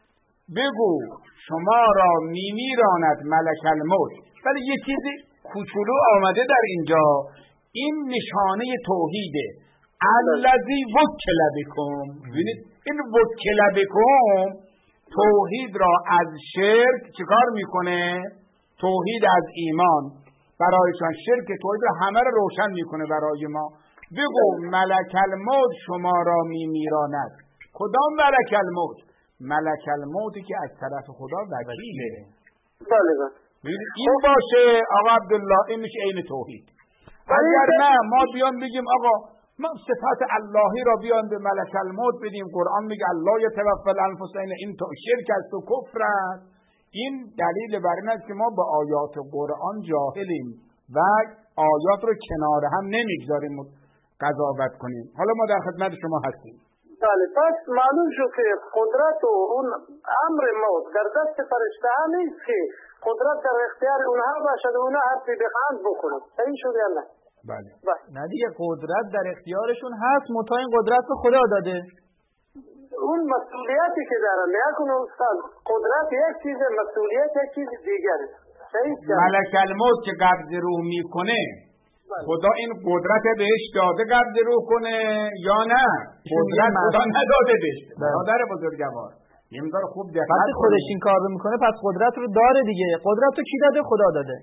بگو شما را میمیراند ملک الموت. ولی یه چیزی کوچولو آمده در اینجا، این نشانه توحیده. الذی وکل بکم. ببینید این وکل بکم توحید را از شرک چیکار میکنه؟ توحید از ایمان برایشان، شرک توحید را همه را روشن میکنه برای ما. بگو ملک الموت شما را میمیراند. کدام ملک الموت؟ ملک الموتی که از طرف خدا وکیله. بله بله. این باشه آقا عبدالله، این میشه عین توحید. اگر نه ما بیان بگیم آقا ما صفات اللهی را بیان به ملک الموت بدیم، قرآن میگه الله یتوفی الانفس، این تو شرک است و کفر است. این دلیل بر این است که ما با آیات قرآن جاهلیم و آیات رو کنار هم نمیگذاریم قضاوت کنیم. حالا ما در خدمت شما هستیم. بله، پس معلوم شد که قدرت و اون امر موت در دست فرشته ها نیست که قدرت در اختیار اونها باشد و اونها حرفی بخواهند بکنند. صحیح شد یا نه؟ بله. نه دیگه قدرت در اختیارشون هست، منتها این قدرت رو خدا داده. اون مسئولیتی که دارن نکنه استاد، قدرت یک چیز، مسئولیت یک چیز دیگره. صحیح شد؟ ملک الموت که قبض روح میکنه خدا این قدرت بهش داده قبض روح کنه یا نه؟ قدرت خدا نداده بهش. برادر بزرگوار یه مقدار خوب دقت وقتی خودش این کار رو میکنه پس قدرت رو داره دیگه. قدرت رو کی داده؟ خدا داده.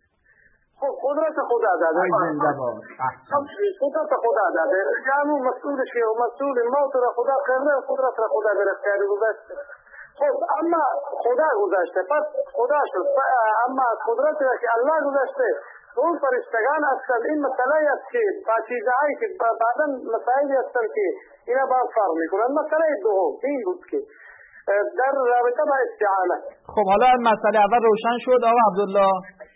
خب قدرت خدا داده. زنده باد. قدرت خدا داده. یعنی مسئولش که مسئول موت را خدا کرده، قدرت را خدا در اختیار گذاشته. خب اما خدا گذاشته، پس خدا شد. اما قدرت را که الله گذاشته اون فرشتگان هستند. این مسئله است که پاکیزه‌ای که بعداً مسائلی هستند که اینا باز فرق میکنند. مسئله دوم این بود که در رابطه با استعانه. خب حالا مسئله اول روشن شد آقا عبدالله.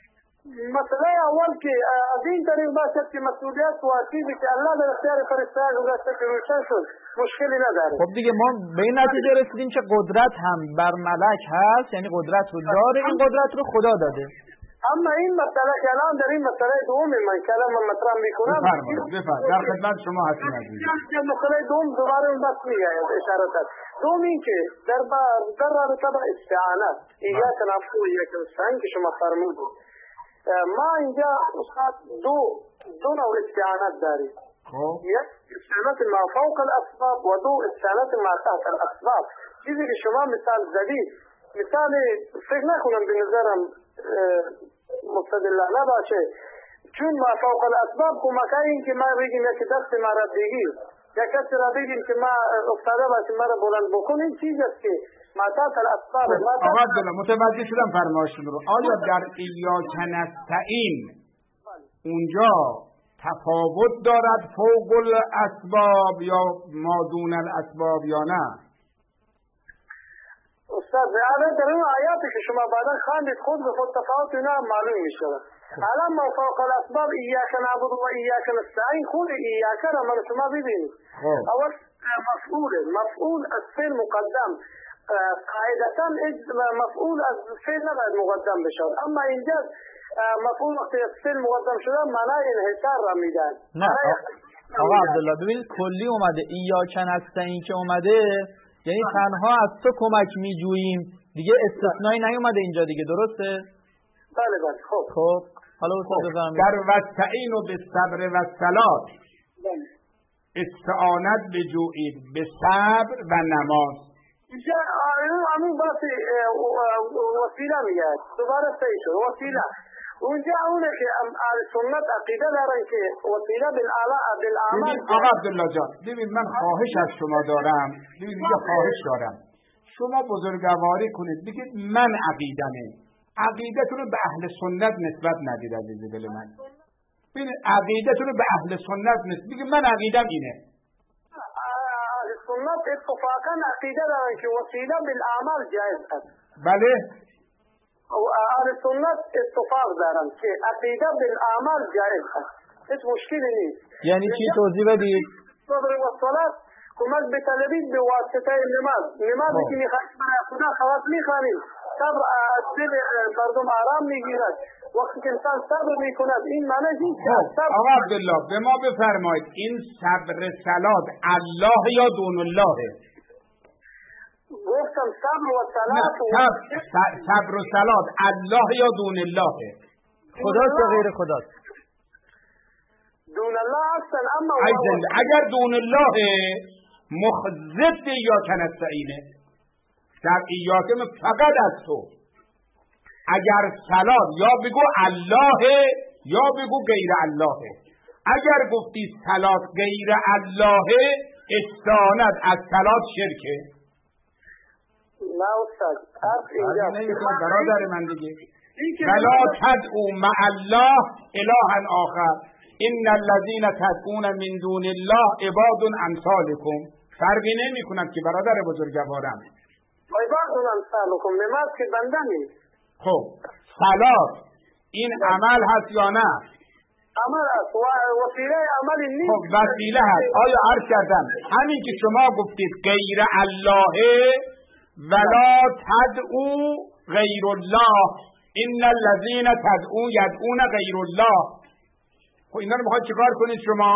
مسئله اول که از این طریق باشد که مسئولیت واجبی که الله در اختیار فرشته گذاشته که روشن شد، مشکلی نداره. خب دیگه ما به این نتیجه رسیدیم که قدرت هم بر ملک هست، یعنی قدرت رو داره، این قدرت رو خدا داده. اما این مسئله که الان در این مسئله دوم من کلام مطرح میکنم، بفرمایید بفرمایید در خدمت شما هستیم عزیز. مسئله دوم دوباره اون بحث میآید اشاره کرد. دوم این که در در رابطه با استعانه، ایاک نعبد و ایاک نستعین که شما فرمودید، ما اینجا استاد دو دو نوع استعانت داریم. خب یک استعانت ما فوق الاسباب و دو استعانت ما تحت الاسباب. چیزی که شما مثال زدید، مثال فکر نکنم به نظرم مستدلانه باشه، چون ما فوق الاسباب کمک این که ما بگیم که دست ما را بگیر یا کسی را بگیم که ما افتاده باشیم ما را بلند بکن، این چیز است که متات الاسباب آقا عبدالله متوجه شدم فرمایشتون رو. آیا در ایاک نستعین اونجا تفاوت دارد فوق الاسباب یا ما دون الاسباب یا نه؟ استاد الان در اون آیاتی که شما بعدا خواندید خود به خود تفاوت اینا معلوم میشه. الان ما فوق الاسباب ایاک نعبد و ایاک نستعین خود ایاک را من شما ببینید. اول مفعول مفعول از فعل مقدم قاعدتا مفعول از فعل نباید مقدم بشود، اما اینجا مفعول وقتی از فعل مقدم شده معنای انحصار را میدن. نه آقا عبدالله ببینید کلی اومده ایاک نستعین که اومده یعنی تنها از تو کمک میجوییم دیگه، استثنایی نیومده اینجا دیگه، درسته؟ بله بله. خب خب حالا استاد بفرمایید. در واستعین و به صبر و صلات استعانت بجویید به صبر و نماز. اینجا همون باسی وسیله میگه دوباره صحیح شد وسیله. اونجا اونه که اهل سنت عقیده دارن که وسیله بالاعمال. آقا عبدالله جان ببین من خواهش از شما دارم، ببین اینجا خواهش دارم شما بزرگواری کنید بگید من عقیدمه، عقیدتون رو به اهل سنت نسبت ندید عزیز دل من. ببین عقیدتون رو به اهل سنت نسبت بگید من عقیدم اینه. اهل سنت اتفاقا عقیده دارن که وسیله بالاعمال جایز است. بله اهل سنت اتفاق دارن که عقیده بالاعمال جایز است، هیچ مشکلی نیست. یعنی چی توضیح بدید؟ صبر و صلات کمک به طلبید به واسطه نماز، نمازی که میخواهید برای خدا خواست میخوانید صبر از دل مردم آرام میگیرد. وقتی که انسان صبر میکند این معنی این که صبر. آقا عبدالله به ما بفرمایید این صبر صلات الله یا دون اللهه؟ گفتم صبر و صلات صبر و صلات الله یا دون اللهه؟ خداست یا غیر خداست؟ دون الله هستن. اما اگر دون اللهه مخزد یا کنستعینه در ایاکم فقط از تو. اگر صلات یا بگو الله یا بگو غیر الله. اگر گفتی صلات غیر الله استعانت از صلات شرکه. نه استاد حرف اینجا نمیتونه برادر من دیگه ولا تدعو مع الله الها آخر ان الذين تدعون من دون الله عباد امثالكم. فرقی نمی کند که برادر بزرگوارم عباد امثالكم نماز که بنده نیست. خب صلات این عمل هست یا نه؟ عمل هست و وسیله عملی نیست. خب وسیله هست. آیا عرض کردم همین که شما گفتید غیر الله ولا تدعو غیر الله ان الذين تدعون يدعون غیر الله. خب اینا رو میخواید چیکار کنید شما؟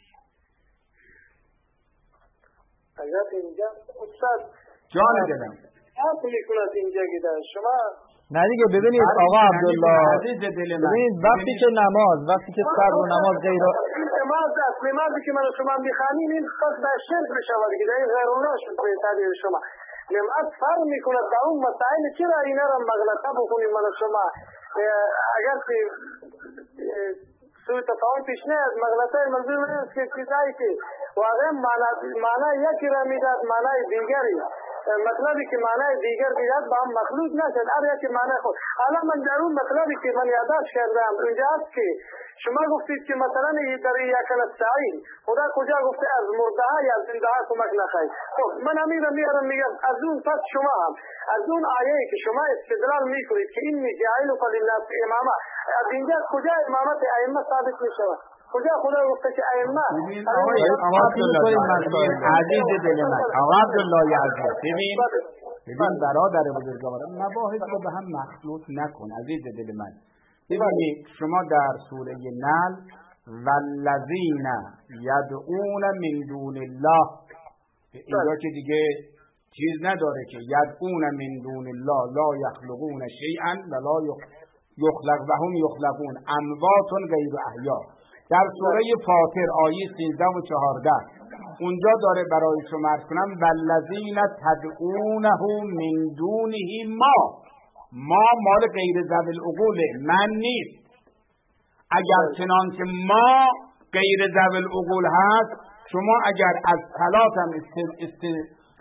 اگر اینجا استاد جان دلم حرف میکنید اینجا گیده شما نه دیگه. ببینید آقا عبدالله ببینید وقتی که نماز وقتی که صبر و نماز غیر نماز است، نمازی که من شما میخوانیم این خاص به شرک بشود دیگه این غیر الله شد به تعبیر شما. نماز فرق میکنه تا اون مسائل چرا اینا را مغلطه بکنیم من شما اگر که سوی تفاهم پیش نیاد مغلطه منظور نیست که چیزایی که واقعا معنی یکی را میداد معنی دیگری مطلبی که معنی دیگر بیاد با هم مخلوط نشد هر یکی معنی خود. حالا من در اون مطلبی که من یادداشت کردم اونجا است که شما گفتید که مثلا در ایاک نستعین خدا کجا گفته از مرده ها یا زنده ها کمک نخواهید. خب من همین را میارم میگم از اون پس شما هم از اون آیه که شما استدلال میکنید که این جاعلک للناس اماما از اینجا کجا امامت ائمه ثابت میشود؟ کجا خدا گفته که ائمه؟ آقا عزیز دل من آقا عبدالله عزیز ببین ببین برادر بزرگوارم مباحث رو به هم مخلوط نکن عزیز دل من. ببینید شما در سوره نحل والذین یدعون من دون الله اینجا که دیگه چیز نداره که یدعون من دون الله لا یخلقون شیئا ولا یخلق وهم یخلقون اموات غیر احیا. در سوره فاطر آیه سیزده و چهارده اونجا داره برای شما عرض کنم والذین تدعونه من دونه ما ما مال غیر ذوی العقول من نیست. اگر چنان که ما غیر ذوی العقول هست شما اگر از صلات هم است است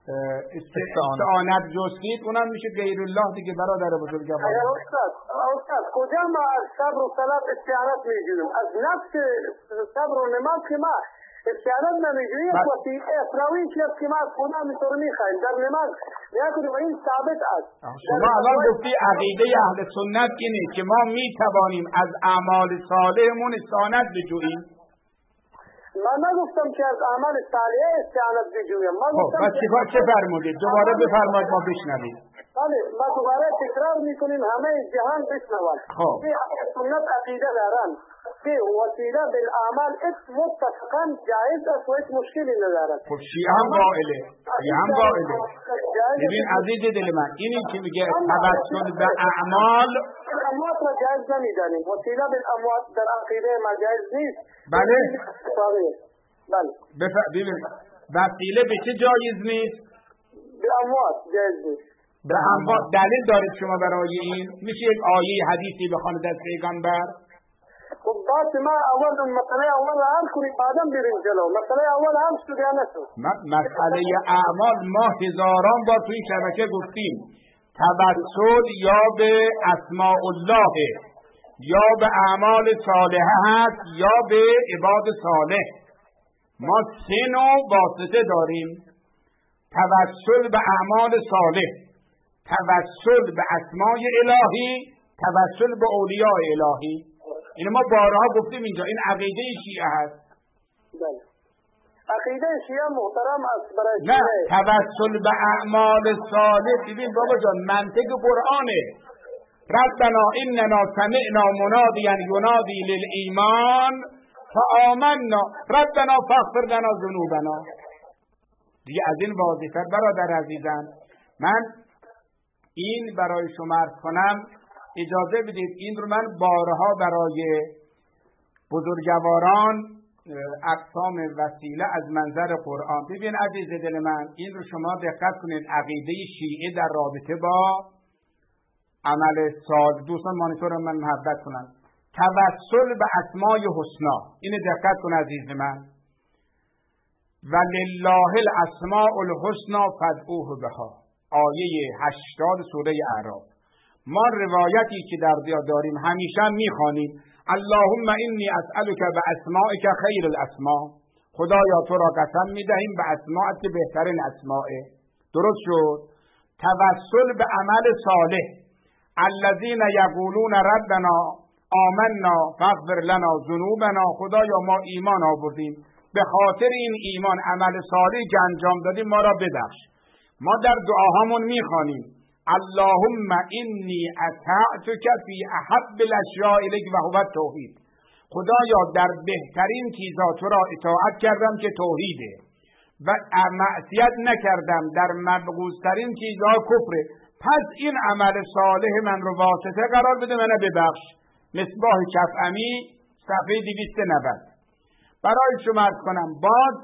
استعانت جستید اونم میشه غیر الله دیگه برادر بزرگوار. اگر استاد استاد کجا ما از صبر و صلات استعانت میجویم؟ از نفس صبر و نماز که ما استعانت نمیجویم. وسیله اخروی که ما از خدا میتور میخوایم در نماز نکنیم و این ثابت است. شما الان گفتی عقیده اهل سنت اینه که ما میتوانیم از اعمال صالحمون استعانت بجوییم. من نگفتم که از اعمال صالحه استعانت بجویم. من گفتم خب چه چه فرمودید؟ دوباره بفرمایید ما بشنویم. بله ما دوباره تکرار میکنیم همه جهان بشنوند. خب که سنت عقیده دارن که وسیله بالاعمال متفقا جایز است و هیچ مشکلی ندارد. خب شیعه هم قائله، شیعه هم قائله. ببین عزیز دل من اینی که میگه توسل به اعمال اموات را جایز نمیدانیم. وسیله بالاموات در عقیده ما جایز نیست. بله بله ببین وسیله به چه جایز نیست؟ به اموات جایز نیست. به اموات دلیل دارید شما برای این؟ میشه یک آیه حدیثی بخواند از پیغمبر؟ خب باید ما اول مسئله اول حل کنیم بعدم بریم جلو. مسئله اول حل شد یا نشد؟ مسئله اعمال ما هزاران بار توی شبکه گفتیم توسل یا به اسماء الله یا به اعمال صالحه هست یا به عباد صالح. ما سه نوع واسطه داریم: توسل به اعمال صالح، توسل به اسماء الهی، توسل به اولیاء الهی. این ما بارها گفتیم اینجا این عقیده شیعه هست. بله عقیده شیعه محترم است برای نه توسل به اعمال صالح. ببین بابا جان منطق قرآنه. ربنا اننا سمعنا منادیا ینادی للایمان فآمنا ربنا فاغفر لنا ذنوبنا. دیگه از این واضح‌تر برادر عزیزم من این برای شما عرض کنم. اجازه بدید این رو من بارها برای بزرگواران اقسام وسیله از منظر قرآن. ببین عزیز دل من این رو شما دقت کنید. عقیده شیعه در رابطه با عمل صالح، دوستان مانیتور من محبت کنن، توسل به اسماء حسنا. اینو دقت کن عزیز من. ولله الاسماء الحسنا فادعوه بها، آیه هشتاد سوره اعراف. ما روایتی که در دیا داریم همیشه میخوانیم اللهم انی اسألک باسمائک خیر الاسماء. خدایا تو را قسم میدهیم به اسماءت که بهترین اسماءه. درست شد. توسل به عمل صالح الذین یقولون ربنا آمنا فاغفر لنا ذنوبنا. خدایا ما ایمان آوردیم، به خاطر این ایمان عمل صالحی که انجام دادیم ما را ببخش. ما در دعاهامون میخوانیم اللهم انی اطعتک فی احب الاشیاء الیک و هو التوحید. خدایا در بهترین چیزا تو را اطاعت کردم که توحیده و معصیت نکردم در مبغوضترین چیزها کفره. پس این عمل صالح من رو واسطه قرار بده منو ببخش. مصباح کفعمی صفحه دویست و نود. برای شما عرض کنم باز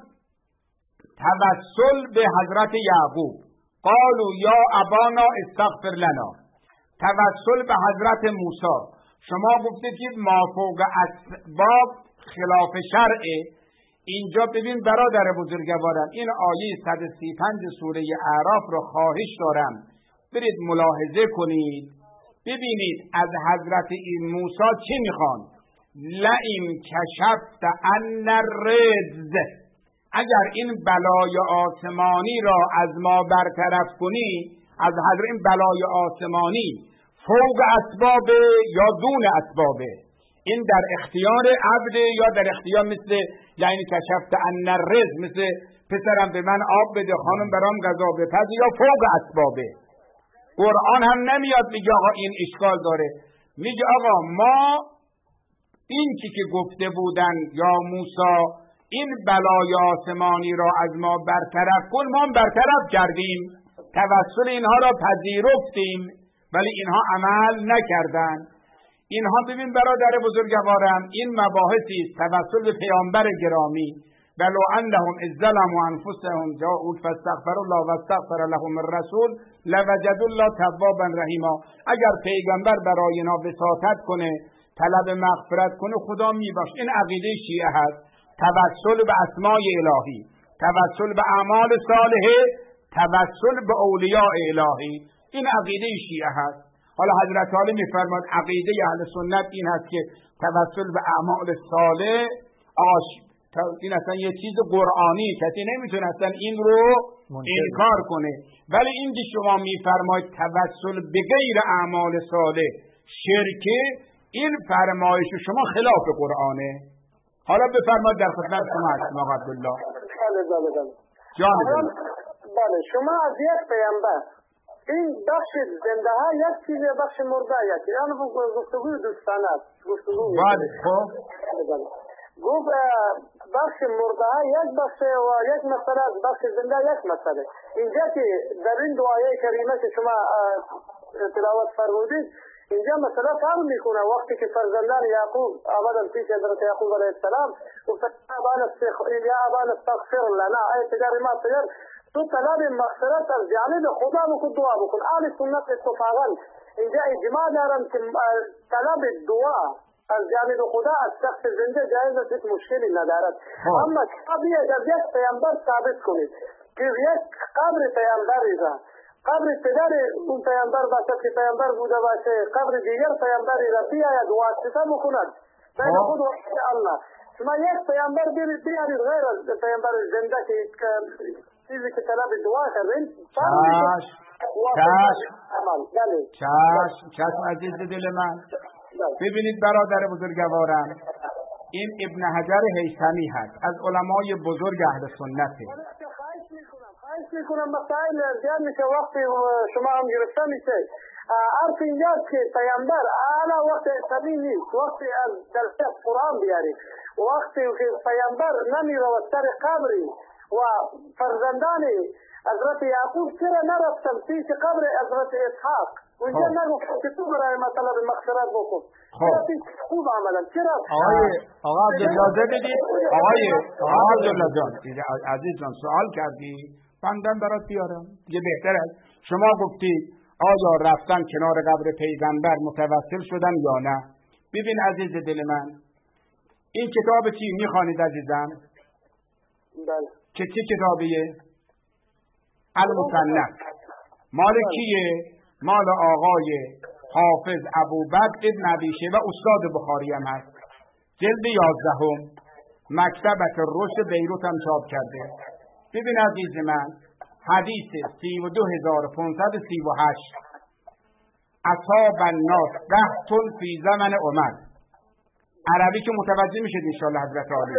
توسل به حضرت یعقوب قالوا یا ابانا استغفر لنا. توسل به حضرت موسی. شما گفتید که مافوق اسباب خلاف شرعه. اینجا ببین برادر بزرگوارم این آیه صد و سی و پنج سوره اعراف رو خواهش دارم برید ملاحظه کنید ببینید از حضرت این موسی چی میخوان. لئن کشفت عنا الرجز، اگر این بلای آسمانی را از ما برطرف کنی، از حضرت این بلای آسمانی فوق اسباب یا دون اسباب، این در اختیار عبد یا در اختیار مثل یعنی کشفت عنا الرجز، مثل پسرم به من آب بده، خانم برام غذا بپز، یا فوق اسبابه. قرآن هم نمیاد میگه آقا این اشکال داره، میگه آقا ما این چی که گفته بودن یا موسی این بلای آسمانی را از ما برطرف کن، ما برطرف کردیم، توسل اینها را پذیرفتیم، ولی اینها عمل نکردن. اینها ببین برادر بزرگوارم این مباحثی است توسل به پیامبر گرامی. ولو انهم اذ ظلموا انفسهم جاءوک فاستغفروا الله واستغفر لهم الرسول لوجدوا الله توابا رحیما. اگر پیغمبر برای اینا وساطت کنه، طلب مغفرت کنه، خدا میبخشه. این عقیده شیعه هست. توسل به اسماء الهی، توسل به اعمال صالحه، توسل به اولیاء الهی. این عقیده شیعه هست. حالا حضرت علی میفرماد عقیده اهل سنت این هست که توسل به اعمال صالح آش این اصلا یه چیز قرآنی، کسی نمیتونه اصلا این رو انکار کنه. ولی این که شما میفرماید توسل به غیر اعمال صالح شرکه، این فرمایش شما خلاف قرآنه. حالا بفرمایید در خدمت شما هستم آقا عبدالله. بله بله بله. جان بله شما از یک پیامبر این بخش زنده ها یک چیز، بخش مرده یک، یعنی گفتگوی دوستانه است. گفتگو بله خب گفت بخش مرده ها یک بخش و یک مسئله است، بخش زنده یک مسئله. اینجا که در این دعای کریمه که شما تلاوت فرمودید، اینجا مثلا فهم میکنه وقتی که فرزندان یعقوب آمدن پیش حضرت یعقوب علیه السلام گفتن یا ابانا استغفر لنا، ای پدر ما پدر تو طلب مغفرت از جانب خدا بکن، دعا بکن. اهل سنت اتفاقا اینجا اجماع دارن که طلب دعا از جانب خدا از شخص زنده جایز است، هیچ مشکلی ندارد. اما کتابی از یک پیامبر ثابت کنید که یک قبر پیامبری را، قبر پدر اون پیامبر باشه که پیامبر بوده باشه، قبر دیگر پیامبری را بیاید واسطه بکند بین خود و الله. شما یک پیامبر بیارید غیر از پیامبر زنده که چیزی که طلب دعا کردین. چشم بله چشم چشم عزیز دل من. ببینید برادر بزرگوارم، این ابن حجر هیثمی هست، از علمای بزرگ اهل سنته. خواهش میکنم مسائل زیاد میشه، وقتی شما هم گرفته میشه. عرف اینجاست که پیامبر اعلا وقت عصبی نیست، وقتی از جلسه قرآن بیاری، وقتی که پیامبر نمی رود سر قبری و فرزندان حضرت یعقوب چرا نرفتن پیش قبر حضرت اسحاق؟ اونجا نگفتن که تو برای مطلب مغفرت بکن، چرا پیش خوب آمدن؟ چرا آقا عبدالله بدید، آقای آقا عبدالله جان عزیز جان سوال کردی، بندم برات بیارم دیگه بهتر است. شما گفتید آیا رفتن کنار قبر پیغمبر متوسل شدن یا نه؟ ببین عزیز دل من، این کتاب چی میخوانید عزیزم؟ بله. که چی کتابیه؟ المصنف. مال کیه؟ مال آقای حافظ ابوبکر ابن ابی شیبه استاد بخاری هم هست. جلد یازدهم، مکتبت رشد بیروت هم چاپ کرده. ببین عزیز من، حدیث سی و دو هزار پانصد و سی و هشت، اصحاب الناس قحط فی زمن عمر. عربی که متوجه میشید انشاءالله حضرت عالی.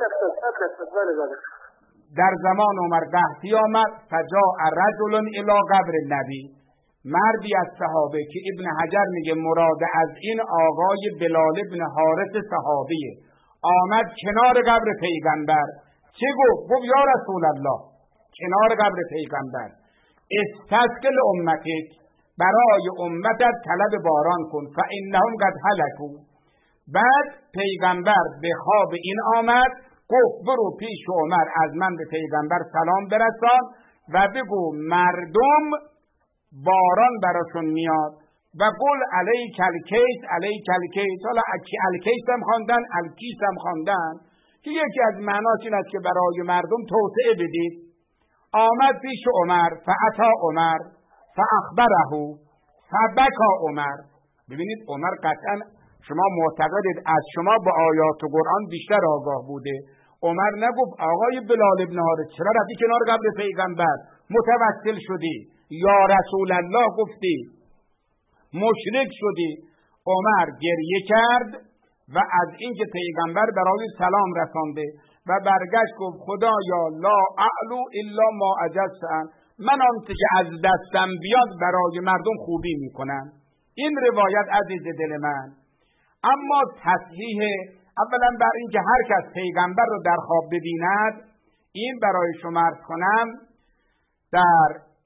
در زمان عمر قحطی آمد، فجاء رجل الی قبر النبی. مردی از صحابه که ابن حجر میگه مراد از این آقای بلال ابن حارث صحابیه، آمد کنار قبر پیغمبر. چه گفت؟ گفت یا رسول الله، کنار قبر پیغمبر، استسقل امتک، برای امتت طلب باران کن، فانهم قد هلکوا. بعد پیغمبر به خواب این آمد، گفت برو پیش عمر از من به پیغمبر سلام برسان و بگو مردم باران براشون میاد و قل علیک الکیس علیک الکیس. حالا الکیس هم خواندن، الکیس هم خواندن که یکی از معناش این است که برای مردم توسعه بدید. آمد پیش عمر، فاتی عمر فاخبره فبکا عمر. ببینید عمر قطعا شما معتقدید از شما با آیات قرآن بیشتر آگاه بوده. عمر نگفت آقای بلال ابن حارث چرا رفتی کنار قبر پیغمبر متوسل شدی؟ یا رسول الله گفتی مشرک شدی. عمر گریه کرد و از اینکه پیغمبر برای سلام رسانده و برگشت گفت خدایا لا اعلو الا ما عجزت عنه، من آنچه که از دستم بیاد برای مردم خوبی میکنم. این روایت عزیز دل من. اما تصحیح اولا بر اینکه هر کس پیغمبر رو در خواب ببیند، این برای شما عرض کنم در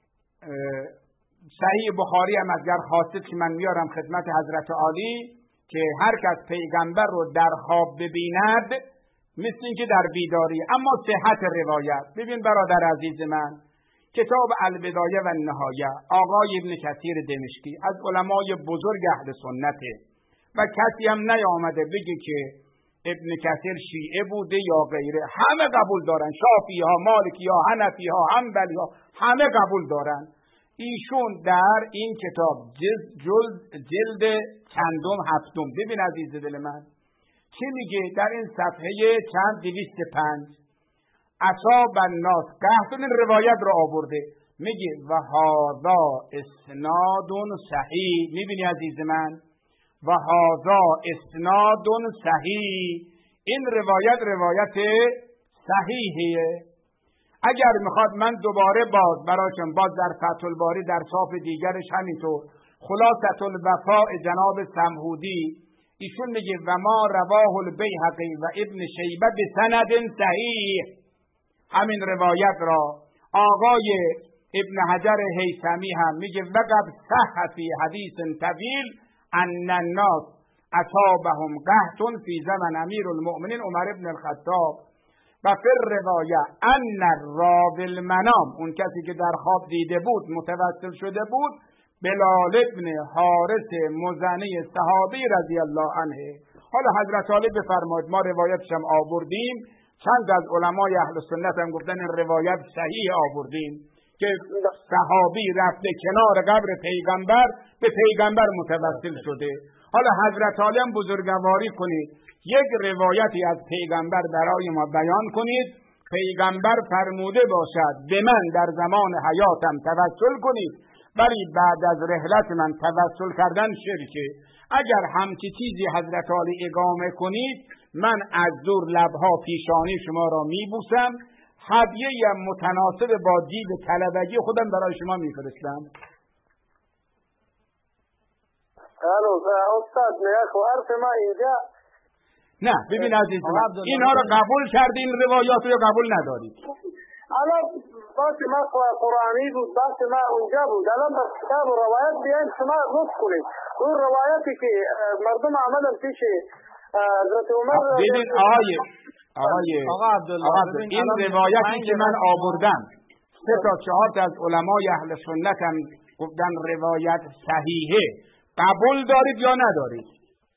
صحیح بخاری هم اگر خواستید که من میارم خدمت حضرت عالی که هر کس پیغمبر رو در خواب ببیند مثل اینکه در بیداری. اما صحت روایت، ببین برادر عزیز من، کتاب البدایه و النهایه آقای ابن کثیر دمشقی از علمای بزرگ اهل سنته و کسی هم نیامده بگه که ابن کثیر شیعه بوده یا غیره، همه قبول دارن، شافعی ها، مالکی ها، حنفی ها، حنبلی ها، همه قبول دارن. ایشون در این کتاب جلد, جلد, جلد چندم هفتم، ببین عزیز دل من چی میگه در این صفحه چند دویست پنج، اصاب الناس قحطون این روایت رو آورده، میگه و هذا اسناد صحیح. میبینی عزیز من، و هذا اسناد صحیح، این روایت روایت صحیحیه. اگر میخواد من دوباره باز براشون باز در فتح الباری در صاف دیگرش همینطور خلاصة الوفاء جناب سمهودی ایشون میگه و ما رواه البیهقی و ابن شیبه به سند صحیح، همین روایت را آقای ابن حجر هیثمی هم میگه وقد صح فی حدیث طویل ان الناس اصابهم قحط فی زمن امیر المؤمنین عمر ابن الخطاب و فر روایه ان الراوی المنام، اون کسی که در خواب دیده بود متوسل شده بود، بلال ابن حارث مزنی صحابی رضی الله عنه. حالا حضرت علی بفرمایید ما روایتش هم آوردیم، چند از علمای اهل سنت هم گفتن این روایت صحیح آوردیم که صحابی رفته کنار قبر پیغمبر به پیغمبر متوسل شده. حالا حضرت علی هم بزرگواری کنید، یک روایتی از پیغمبر برای ما بیان کنید، پیغمبر فرموده باشد به من در زمان حیاتم توسل کنید ولی بعد از رحلت من توسل کردن شرکه. اگر همچی چیزی حضرت علی اقامه کنید من از دور لبها پیشانی شما را میبوسم، هدیه متناسب با جیب طلبگی خودم برای شما میفرستم. الو استاد نیاکو حرف ما اینجا نه ببین عزیز من اینا رو قبول کردین روایات رو قبول ندارید. الان باید ما قرآنی بود، باید ما اونجا بود، الان در کتاب و روایت بیاین شما روز کنید اون روایتی که مردم عملن پیش حضرت عمر. ببین آقای آقای آقا عبدالله این روایتی که من آوردم سه تا چهار تا از علمای اهل سنت هم گفتن روایت صحیحه، قبول دارید یا ندارید؟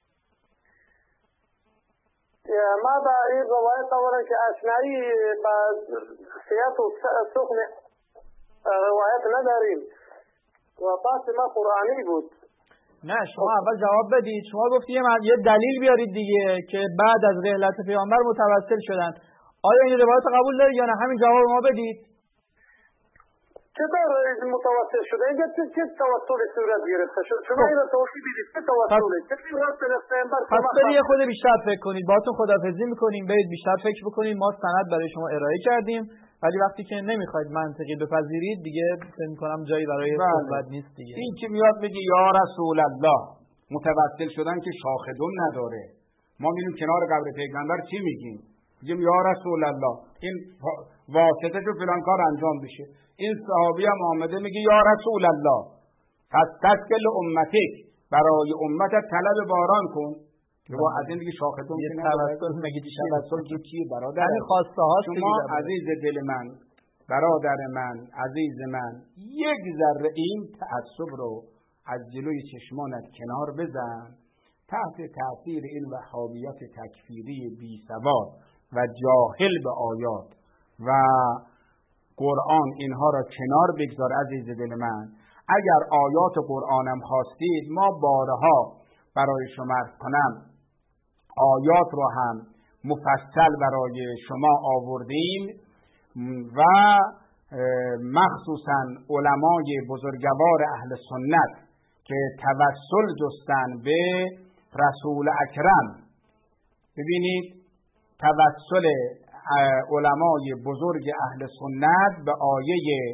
ما با این روایت آورن که اشنایی با سیاط و سخن روایت نداریم و پاس ما قرآنی بود. نه شما اول جواب بدید، شما گفتید یه دلیل بیارید دیگه که بعد از رحلت پیامبر متوسل شدن. آیا این روایت قبول دارید یا نه؟ همین جواب ما بدید. چطور متوسل شده؟ اینجا چه توسل صورت گرفته شد؟ شما اینو توضیح بدید چه توسله؟ چه رفت به پیامبر؟ پس برید یه خود بیشتر فکر کنید، باهاتون خداحافظی میکنیم، برید بیشتر فکر بکنید. ما سند برای شما ارائه کردیم ولی وقتی که نمیخواید منطقی بپذیرید دیگه فکر می‌کنم جایی برای صحبت نیست دیگه. این که میاد میگه یا رسول الله متوسل شدن که شاخدون نداره، ما میریم کنار قبر پیغمبر چی میگیم؟ میگیم یا رسول الله این واسطه جو فلان کار انجام بشه. این صحابی هم آمده میگه یا رسول الله فاستسقل امتک، برای امتت طلب باران کن. و از این دیگه شاخدون که توسل میگید توسل که چیه برادر؟ همین خواسته هاست. شما عزیز دل من، برادر من، عزیز من، یک ذره این تعصب رو از جلوی چشمانت کنار بزن. تحت تاثیر این وهابیت تکفیری بی سواد و جاهل به آیات و قرآن اینها را کنار بگذار عزیز دل من. اگر آیات قرآنم خواستید ما بارها برای شما کنم آیات رو هم مفصل برای شما آوردیم و مخصوصا علمای بزرگوار اهل سنت که توسل جستن به رسول اکرم. ببینید توسل علمای بزرگ اهل سنت به آیه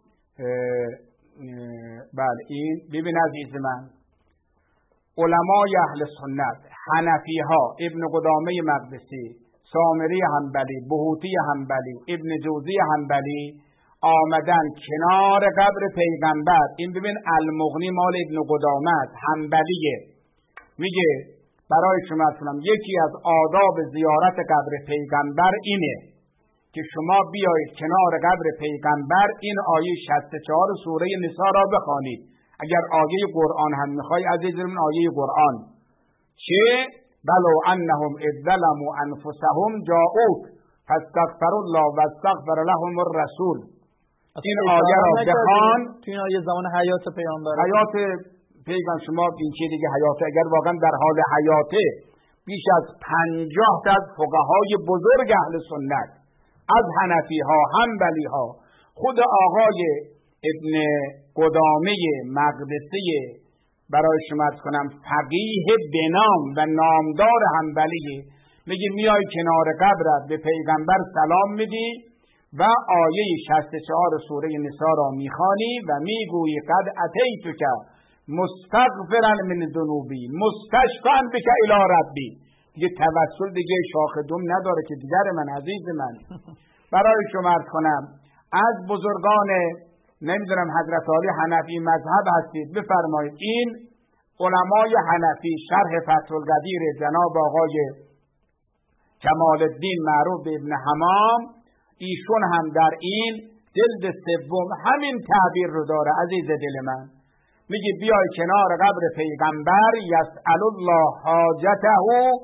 بله این ببین عزیز من، علمای اهل سنت حنفی ها ابن قدامه مقدسی، سامری حنبلی، بهوتی حنبلی، ابن جوزی حنبلی آمدن کنار قبر پیغمبر. این ببین المغنی مال ابن قدامه حنبلیه، میگه برای شما اصلا یکی از آداب زیارت قبر پیغمبر اینه که شما بیایید کنار قبر پیغمبر این آیه شصت و چهار سوره نساء را بخوانید. اگر آیه قرآن هم میخوای عزیزم آیه قرآن چه ولو انهم اذ ظلموا انفسهم جاءوک فاستغفروا الله واستغفر لهم الرسول. این آیه را بخوان. تو این آیه زمان حیات پیامبر، حیات پیغمبر شما این چه دیگه حیات، اگر واقعا در حال حیاته بیش از پنجاه تا از فقهای بزرگ اهل سنت از حنفی ها، حنبلی ها، خود آقای ابن قدامه مقدسه برای شما ارز کنم فقیه بنام و نامدار حنبلی میگه میای کنار قبرت به پیغمبر سلام میدی و آیه شصت و چهار سوره نساء را میخوانی و میگویی قد اتیتک مستغفرا من ذنوبی مستشفعا بک الی ربی. دیگه توسل دیگه شاخ دوم نداره که دیگر من عزیز من برای شما عرض کنم از بزرگان نمیدونم حضرت علی حنفی مذهب هستید بفرمایید. این علمای حنفی شرح فتح القدیر جناب آقای کمال الدین معروف به ابن حمام، ایشون هم در این جلد سوم همین تعبیر رو داره عزیز دل من. میگه بیای کنار قبر پیغمبر یسأل الله حاجته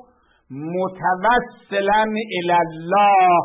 متوسلا الی الله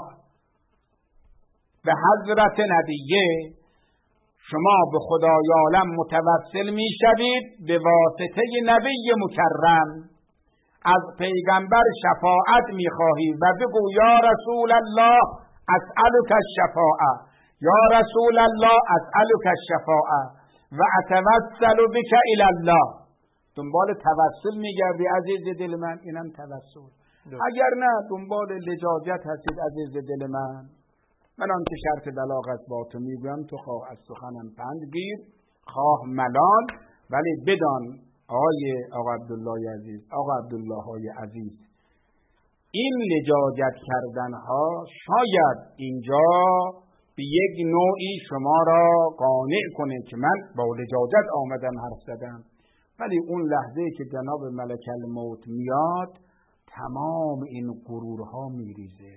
به حضرت نبیه، شما به خدای عالم متوسل میشوید به واسطه نبی مکرم، از پیغمبر شفاعت میخواهی و بگو یا رسول الله اسألک الشفاعه، یا رسول الله اسألک الشفاعه و اتوسل بک الی الله. دنبال توسل میگردی عزیز دل من، اینم توسل. اگر نه دنبال لجاجت هستید عزیز دل من، من آن که شرط بلاغت با تو میگویم تو خواه از سخنم پند گیر خواه ملال، ولی بدان آقای آقا عبدالله عزیز، آقا عبدالله های عزیز، این لجاجت کردن ها شاید اینجا به یک نوعی شما را قانع کنه که من با لجاجت آمدم حرف زدم، ولی اون لحظه که جناب ملک الموت میاد تمام این غرورها میریزه،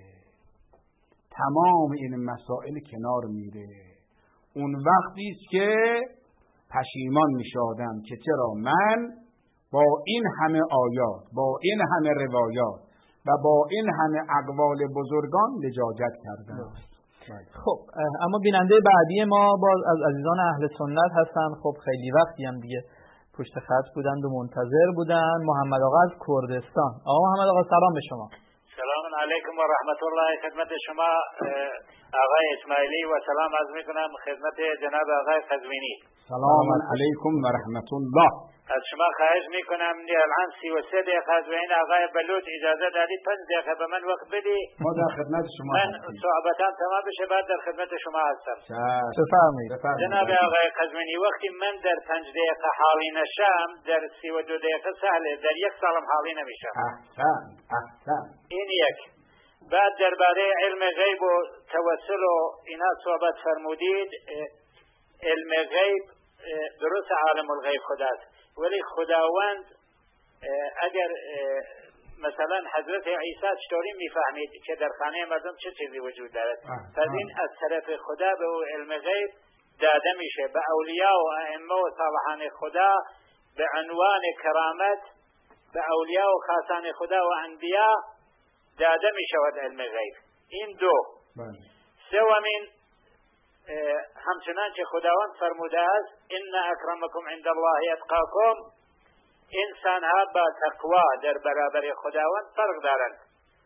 تمام این مسائل کنار میره. اون وقتی است که پشیمان میشه آدم که چرا من با این همه آیات، با این همه روایات و با این همه اقوال بزرگان لجاجت کردم. خب اما بیننده بعدی ما باز از عزیزان اهل سنت هستن. خب خیلی وقتی هم دیگه پشت خط بودند و منتظر بودن. محمد آقا از کردستان. آقا محمد آقا سلام به شما. سلام علیکم و رحمت الله. خدمت شما آقای اسماعیلی و سلام عرض میکنم خدمت جناب آقای قزوینی. سلام علیکم و رحمت الله. از شما خواهش میکنم الان سی و سه دقیقه از بین آقای بلوچ اجازه دادید پنج دقیقه به من وقت بدی. ما در خدمت شما من صحبتام تمام بشه بعد در خدمت شما هستم. بفرمایید. جناب آقای قزوینی وقتی من در پنج دقیقه حالی نشم در سی و دو دقیقه سهله، در یک سالم حالی نمیشم. احسن احسن. این یک. بعد درباره علم غیب و توسل و اینا صحبت فرمودید. علم غیب درست عالم الغیب خداست، ولی خداوند اگر مثلا حضرت عیسی چطوری میفهمید که در خانه مردم چه چیزی وجود دارد، پس این از طرف خدا به او علم غیب داده میشه. به اولیاء و ائمه و صالحان خدا به عنوان کرامت به اولیاء و خاصان خدا و انبیا داده میشود علم غیب. این دو. سومین همچنان که خداوند فرموده است ان اکرمکم عند الله اتقاکم، انسان ها با تقوا در برابر خداوند فرق دارند.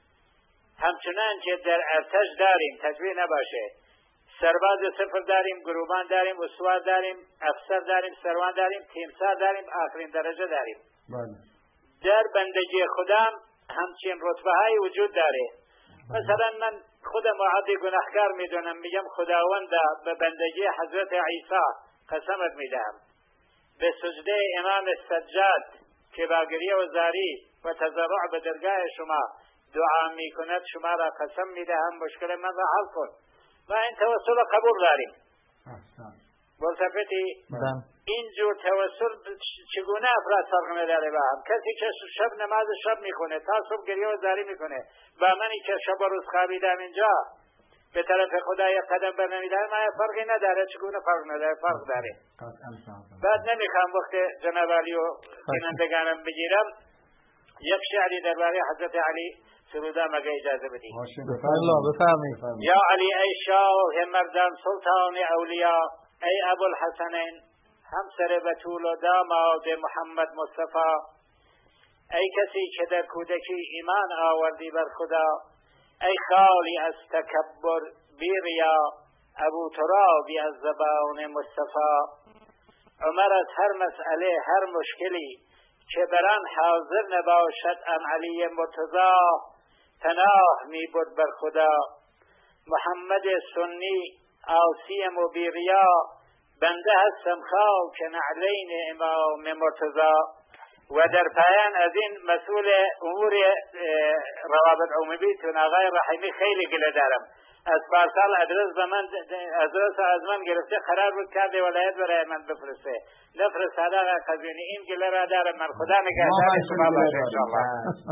همچنان که در ارتش داریم تشبیه نباشه، سرباز صفر داریم، گروبان داریم، اسوار داریم، افسر داریم، سروان داریم، تیمسار داریم، آخرین درجه داریم. در بندگی خدا همچین رتبه های وجود داره. مثلا من خودم عادی گناهکار میدونم، میگم خداوند به بندگی حضرت عیسی قسمت میدم، به سجده امام سجاد که با گریه و زاری و تضرع به درگاه شما دعا میکند شما را قسم میدهم مشکل من را حل کن. و این توسل قبول داریم. بلتفتی اینجور توسل چگونه افراد فرق نداره با هم؟ کسی که شب نماز شب میکنه تا صبح گریه و زاری میکنه و منی که شب و روز خوابیدم اینجا به طرف خدا یک قدم بر نمیدارم، ما فرقی نداره. چگونه فرق نداره؟ فرق داره. بعد نمیخوام وقت جناب علی و بینندگانم بگیرم. یک شعری درباره حضرت علی سرودم اگه اجازه بدید. الله بفرمایید. یا علی ای شاه مردان سلطان اولیاء، ای ابوالحسنین همسر بتول و داماد محمد مصطفی، ای کسی که در کودکی ایمان آوردی بر خدا، ای خالی از تکبر بی ریا، ابو ترابی از زبان مصطفی. عمر از هر مسئله هر مشکلی که بران حاضر نباشد ام علی مرتضی، پناه می بود بر خدا. محمد سنی عاصیم و بی ریا، بنده هستم خاک نعلین امام مرتضی. و در پایان از این مسئول امور روابط عمومیتون آقای رحیمی خیلی گله دارم. از پارسال ادرس به من ادرس از من گرفته قرار بود کرده ولایت برای من بفرسته، نفرستاده آقای قزوینی. این گله را دارم من. خدا نگهدار شما باشه انشاءالله.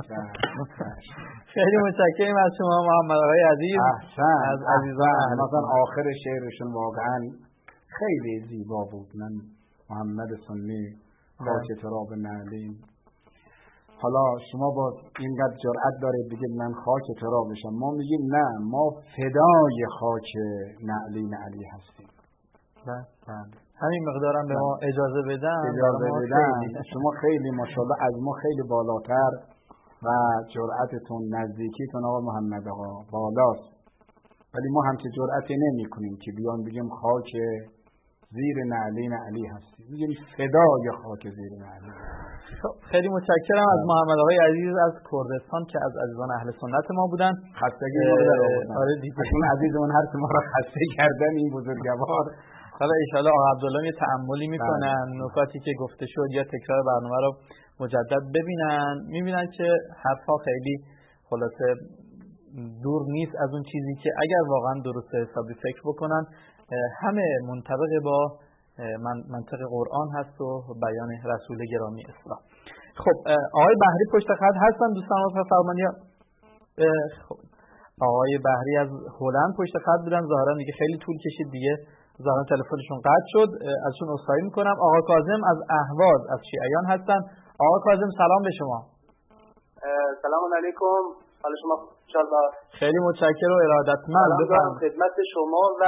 خیلی متشکرم از شما محمد آقای عزیز. از عزیزان مثلا آخر شعرشون واقعا خیلی زیبا بود. من محمد سنی خاک تراب نعلین. حالا شما با اینقدر جرأت دارید بگید من خاک تراب بشم، ما میگیم نه، ما فدای خاک نعلین علی هستیم. بله همین مقدارم به ما اجازه بدن. اجازه بدن. شما خیلی ماشاءالله از ما خیلی بالاتر و جرأتتون نزدیکیتون آقا محمد آقا بالاست، ولی ما همچه جرأتی نمی کنیم که بیان بگیم خاک زیر نعلین علی هستیم، میگیم فدای خاک زیر نعلین. خیلی متشکرم از محمد آقای عزیز از کردستان که از عزیزان اهل سنت ما بودن. خستگی ما رو در آوردن. آره دیگه اون عزیزمون هر ما رو خسته کردن این بزرگوار. حالا ان شاءالله آقا عبدالله یه تأملی میکنن، نکاتی که گفته شد یا تکرار برنامه رو مجدد ببینن، میبینن که حرفا خیلی خلاصه دور نیست از اون چیزی که اگر واقعا درست حسابی فکر بکنن همه منطبق با منطق قرآن هست و بیان رسول گرامی اسلام. خب آقای بحری پشت خط هستن دوستان رو فرمانیا. خب آقای بحری از هلند پشت خط بودن، ظاهرا دیگه خیلی طول کشید دیگه ظاهرا تلفنشون قطع شد، ازشون عذرخواهی میکنم. آقا کاظم از اهواز از شیعیان هستن. آقا کاظم سلام به شما. سلام علیکم، حال شما انشاءالله. خیلی متشکرم و ارادتمند. سلام خدمت شما و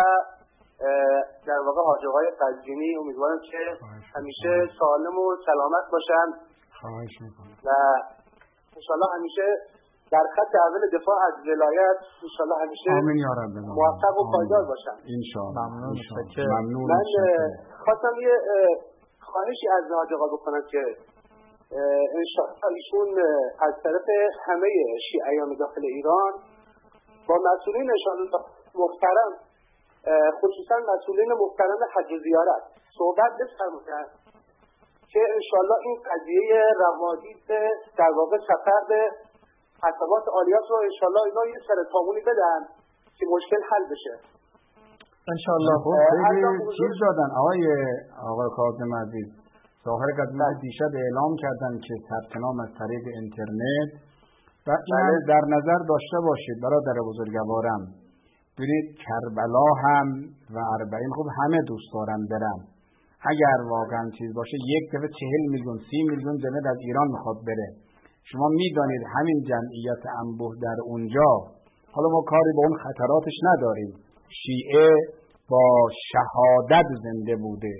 در واقع حاج آقای قزوینی. امیدوارم که همیشه سالم و سلامت باشن خواهش میکنم و انشاءالله همیشه در خط اول دفاع از ولایت انشاءالله همیشه آمین یا رب موفق و پایدار باشن انشاءالله. ممنون. ممنون. من خواستم یه خواهشی از حاج آقا بکنم که انشاءالله ایشون از طرف همه شیعیان داخل ایران با مسئولین انشاءالله محترم، خصوصا مسئولین محترم حج و زیارت صحبت بفرمایند که انشاءالله این قضیه روادید در واقع سفر به حسابات عالیات رو انشاءالله اینا یه سر تامونی بدن که مشکل حل بشه انشاءالله. خب خیلی چیز دادن آقای آقای کاظم عزیز. ظاهر قدمت دیشب اعلام کردن که ثبت نام از طریق اینترنت و این در نظر داشته باشید برادر بزرگوارم. ببینید کربلا هم و اربعین خب همه دوست دارن برن. اگر واقعا چیز باشه یک دفعه چهل میلیون سی میلیون جمعیت از ایران میخواد بره. شما میدانید همین جمعیت انبوه در اونجا، حالا ما کاری با اون خطراتش نداریم، شیعه با شهادت زنده بوده،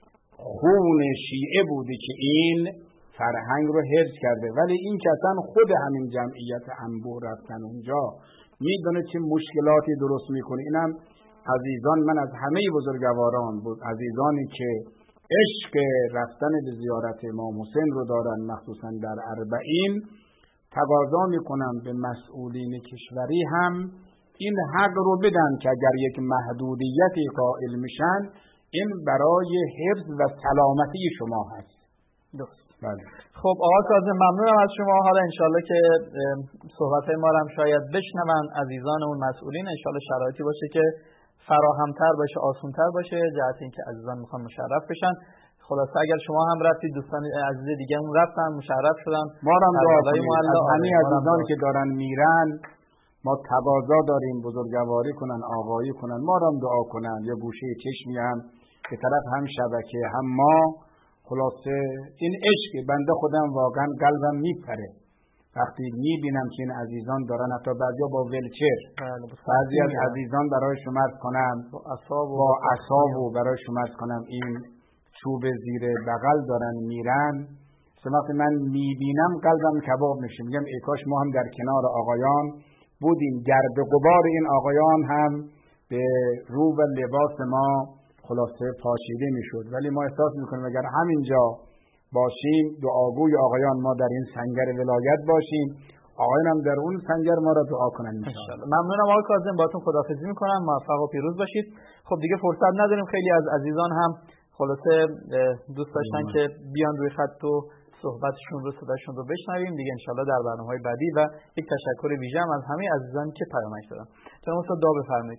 خون شیعه بوده که این فرهنگ رو حفظ کرده، ولی این که اصلا خود همین جمعیت انبوه رفتن اونجا میدونه چه مشکلاتی درست میکنه. اینم عزیزان من از همه بزرگواران بود، عزیزانی که عشق رفتن به زیارت امام حسین رو دارن مخصوصا در اربعین، تقاضا میکنم به مسئولین کشوری هم این حق رو بدن که اگر یک محدودیتی قائل میشن این برای حفظ و سلامتی شما هست. درست. بله. خب آقا کاظم ممنونم از شما. حالا انشالله که صحبتهای ما رو هم شاید بشنون عزیزان اون مسئولین، انشالله شرایطی باشه که فراهمتر باشه، آسان‌تر باشه، جهت اینکه عزیزان میخوان مشرف بشن. خلاصه اگر شما هم رفتید، دوستان عزیز دیگه هم رفتن مشرف شدن، ما هم دعا کنیم از همه عزیزان که دارن میرن ما تقاضا داریم بزرگواری کنن، آقایی کنن، ما هم دعا کنن، یا گوشه چشمی هم که طرف هم شبکه هم ما. خلاصه این عشق بنده خودم واقعا قلبم میپره وقتی میبینم که این عزیزان دارن حتی بعضیا با ولچر، بعضی از عزیزان برای شما عرض کنم با عصا و برای شما عرض کنم این چوب زیر بغل دارن میرن، وقتی من میبینم قلبم کباب میشه، میگم ای کاش ما هم در کنار آقایان بودیم، گرد غبار این آقایان هم به رو و لباس ما خلاصه پاشیده میشد. ولی ما احساس میکنیم اگر همینجا باشیم دعاگوی آقایان ما در این سنگر ولایت باشیم، آقایان هم در اون سنگر ما را دعا کنن انشاءالله. ممنونم آقای کاظم، باهاتون خداحافظی میکنم، موفق و پیروز باشید. خب دیگه فرصت نداریم، خیلی از عزیزان هم خلاصه دوست داشتن که بیان روی خط و صحبتشون رو صداشون رو بشنویم دیگه انشالله در برنامه‌های بعدی. و یک تشکر ویژه هم از همه عزیزان که پیامک دادن. جناب استاد دعا بفرمایید.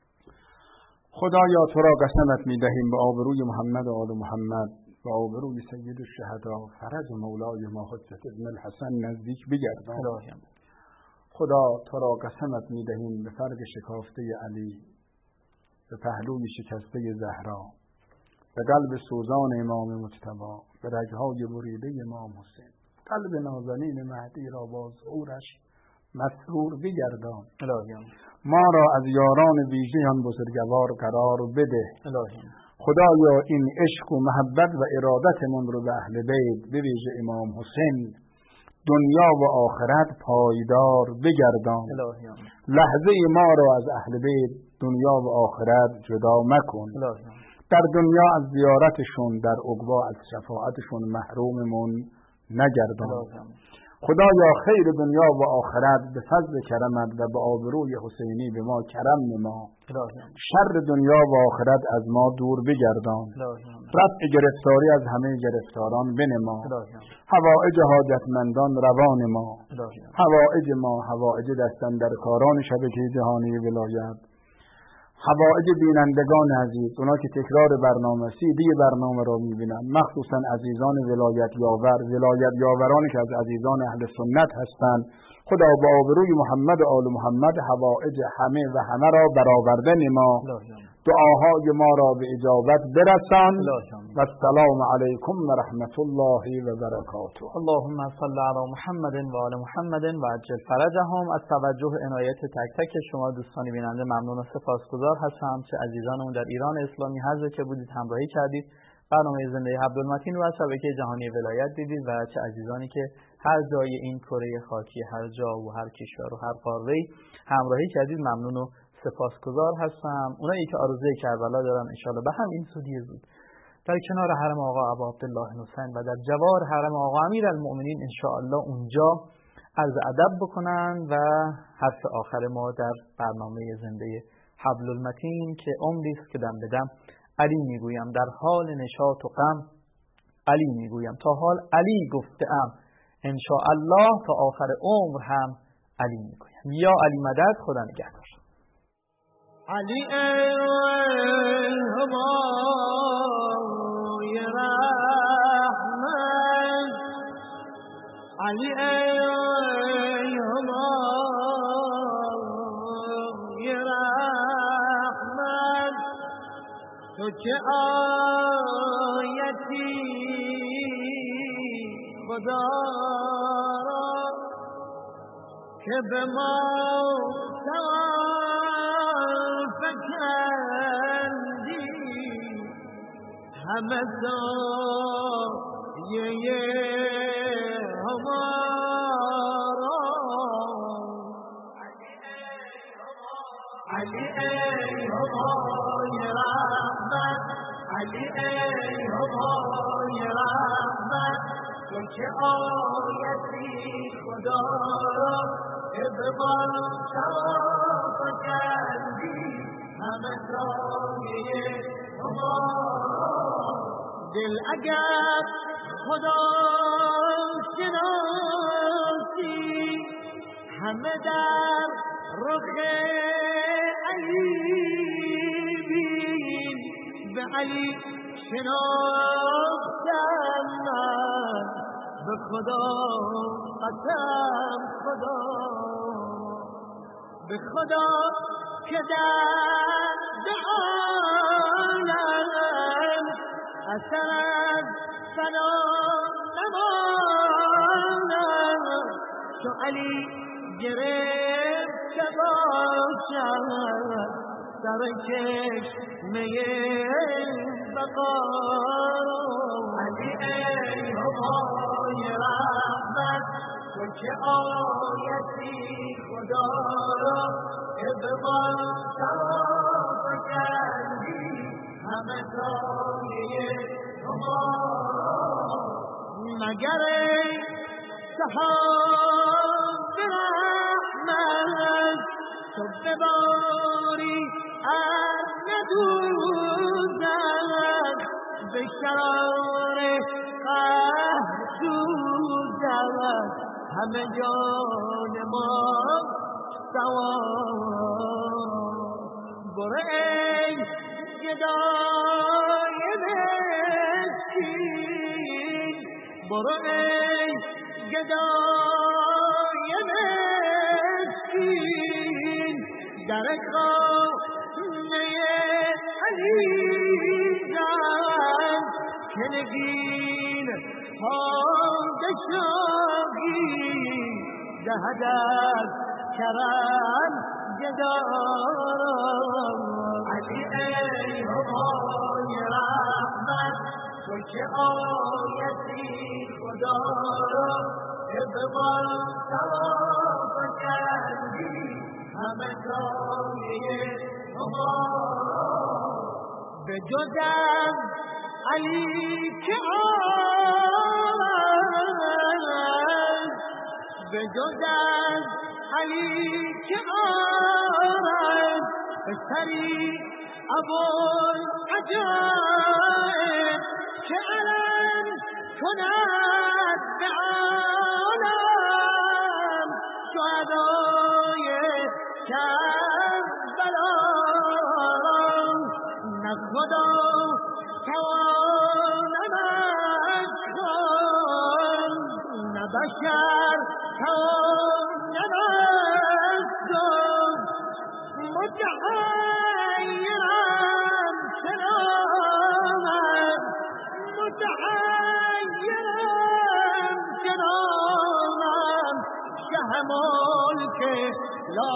خدایا تو را قسمت می‌دهیم به آبروی محمد و آل محمد و آبروی سید الشهدا فرج مولای ما حجت ابن الحسن نزدیک بگردان. خدا تو را قسمت می‌دهیم به فرق شکافته علی، به پهلوی شکسته زهرا، به قلب سوزان امام مجتبی، به رگهای بریده امام حسین، قلب نازنین مهدی را با ظهورش مسرور بگردان. ما را از یاران ویژه آن بزرگوار قرار بده. خدایا این عشق و محبت و ارادتمون رو به اهل بیت به ویژه امام حسین دنیا و آخرت پایدار بگردان. لحظه ما را از اهل بیت دنیا و آخرت جدا مکن. در دنیا از زیارتشون، در عقبا از شفاعتشون محروممون نگردان. خدایا خیر دنیا و آخرت به فضل کرمت و به آبروی حسینی به ما کرم نما. شر دنیا و آخرت از ما دور بگردان. رفع گرفتاری از همه گرفتاران بنما. حوائج حاجتمندان روان ما، حوائج ما حوائج دستاندرکاران شبکه جهانی ولایت، حوائج بینندگان عزیز، اونا که تکرار برنامه سیدی برنامه را میبینن، مخصوصا عزیزان ولایت یاور، ولایت یاورانی که از عزیزان اهل سنت هستند، خدا با آبروی محمد و آل محمد حوائج همه و همه را برآورده نما. دعاهای ما را به اجابت برسان. و السلام علیکم و رحمت الله و برکاته. اللهم صل علی محمد و آل محمد و عجل فرجهم. از توجه عنایت تک تک شما دوستان بیننده ممنون و سپاسگزار هستم. چه عزیزانمون در ایران اسلامی هر جا که بودید همراهی کردید، برنامه زنده عبدالمتین رو از شبکه جهانی ولایت دیدید، و چه عزیزانی که هر جای این کره خاکی، هر جا و هر کشور و هر قاره‌ای همراهی کردید، ممنون و سپاسگزار هستم. اونایی که آرزوی کربلا دارن انشالله به همین سودی زود در کنار حرم آقا ابا عبدالله حسین و در جوار حرم آقا امیرالمؤمنین انشاءالله اونجا عرض ادب بکنن و حرف آخر ما در برنامه زنده حبل المتین که عمری است که دم بدم علی میگویم، در حال نشاط و غم علی میگویم، تا حال علی گفتم انشاءالله تا آخر عمر هم علی میگویم. یا علی مدد. خدا نگهدار. علی ای همای رحمت، علی ای همای رحمت، تو که آیتی خدا را که به ما فکندی، همه سایه همارا. علی ای همای رحمت، علی ای همای رحمت، تو که آیتی خدا را که به ما فکندی، همه سایه همارا. دل اگر خدا شناسی، همه در رخ علی بین، به علی شناختم من، به خدا قسم خدا، به خدا که در عالم اثر از فنا نماند، چو علی گرفته باشد سر چشمه بقا علی ای هوای رحمت تو که آیتی خدا را که به ما ثواب کردی همه سایه شما مگر ای سحاب رحمت تو بباری از ندوزد به شرار قهر سوزد همه جان ما سوار برو ای گدای مسکین برو ای گدای مسکین در خانه علی زن که نگین پادشاهی دهد از کرم گدارم علی ای هوای رحمت تو که آیتی خدا را که به ما ثواب کردی همه سایه شما به جز از علی که آرد به جز از علی که آرد پسری ابوالعجایب که علم کند به عالم شهدای کربلا نه خدا توانمش کن نه بشر توانمش کن متحیرم سلامم متحیرم سلامم شه ملک لا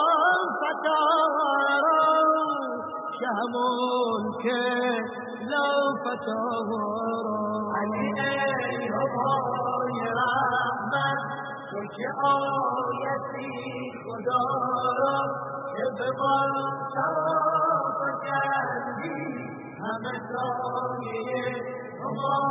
فتارم شه ملک لا فتارم علی ای هوای رحمت تو که آیتی خدا را که به ما ثواب کردی همه سایه شما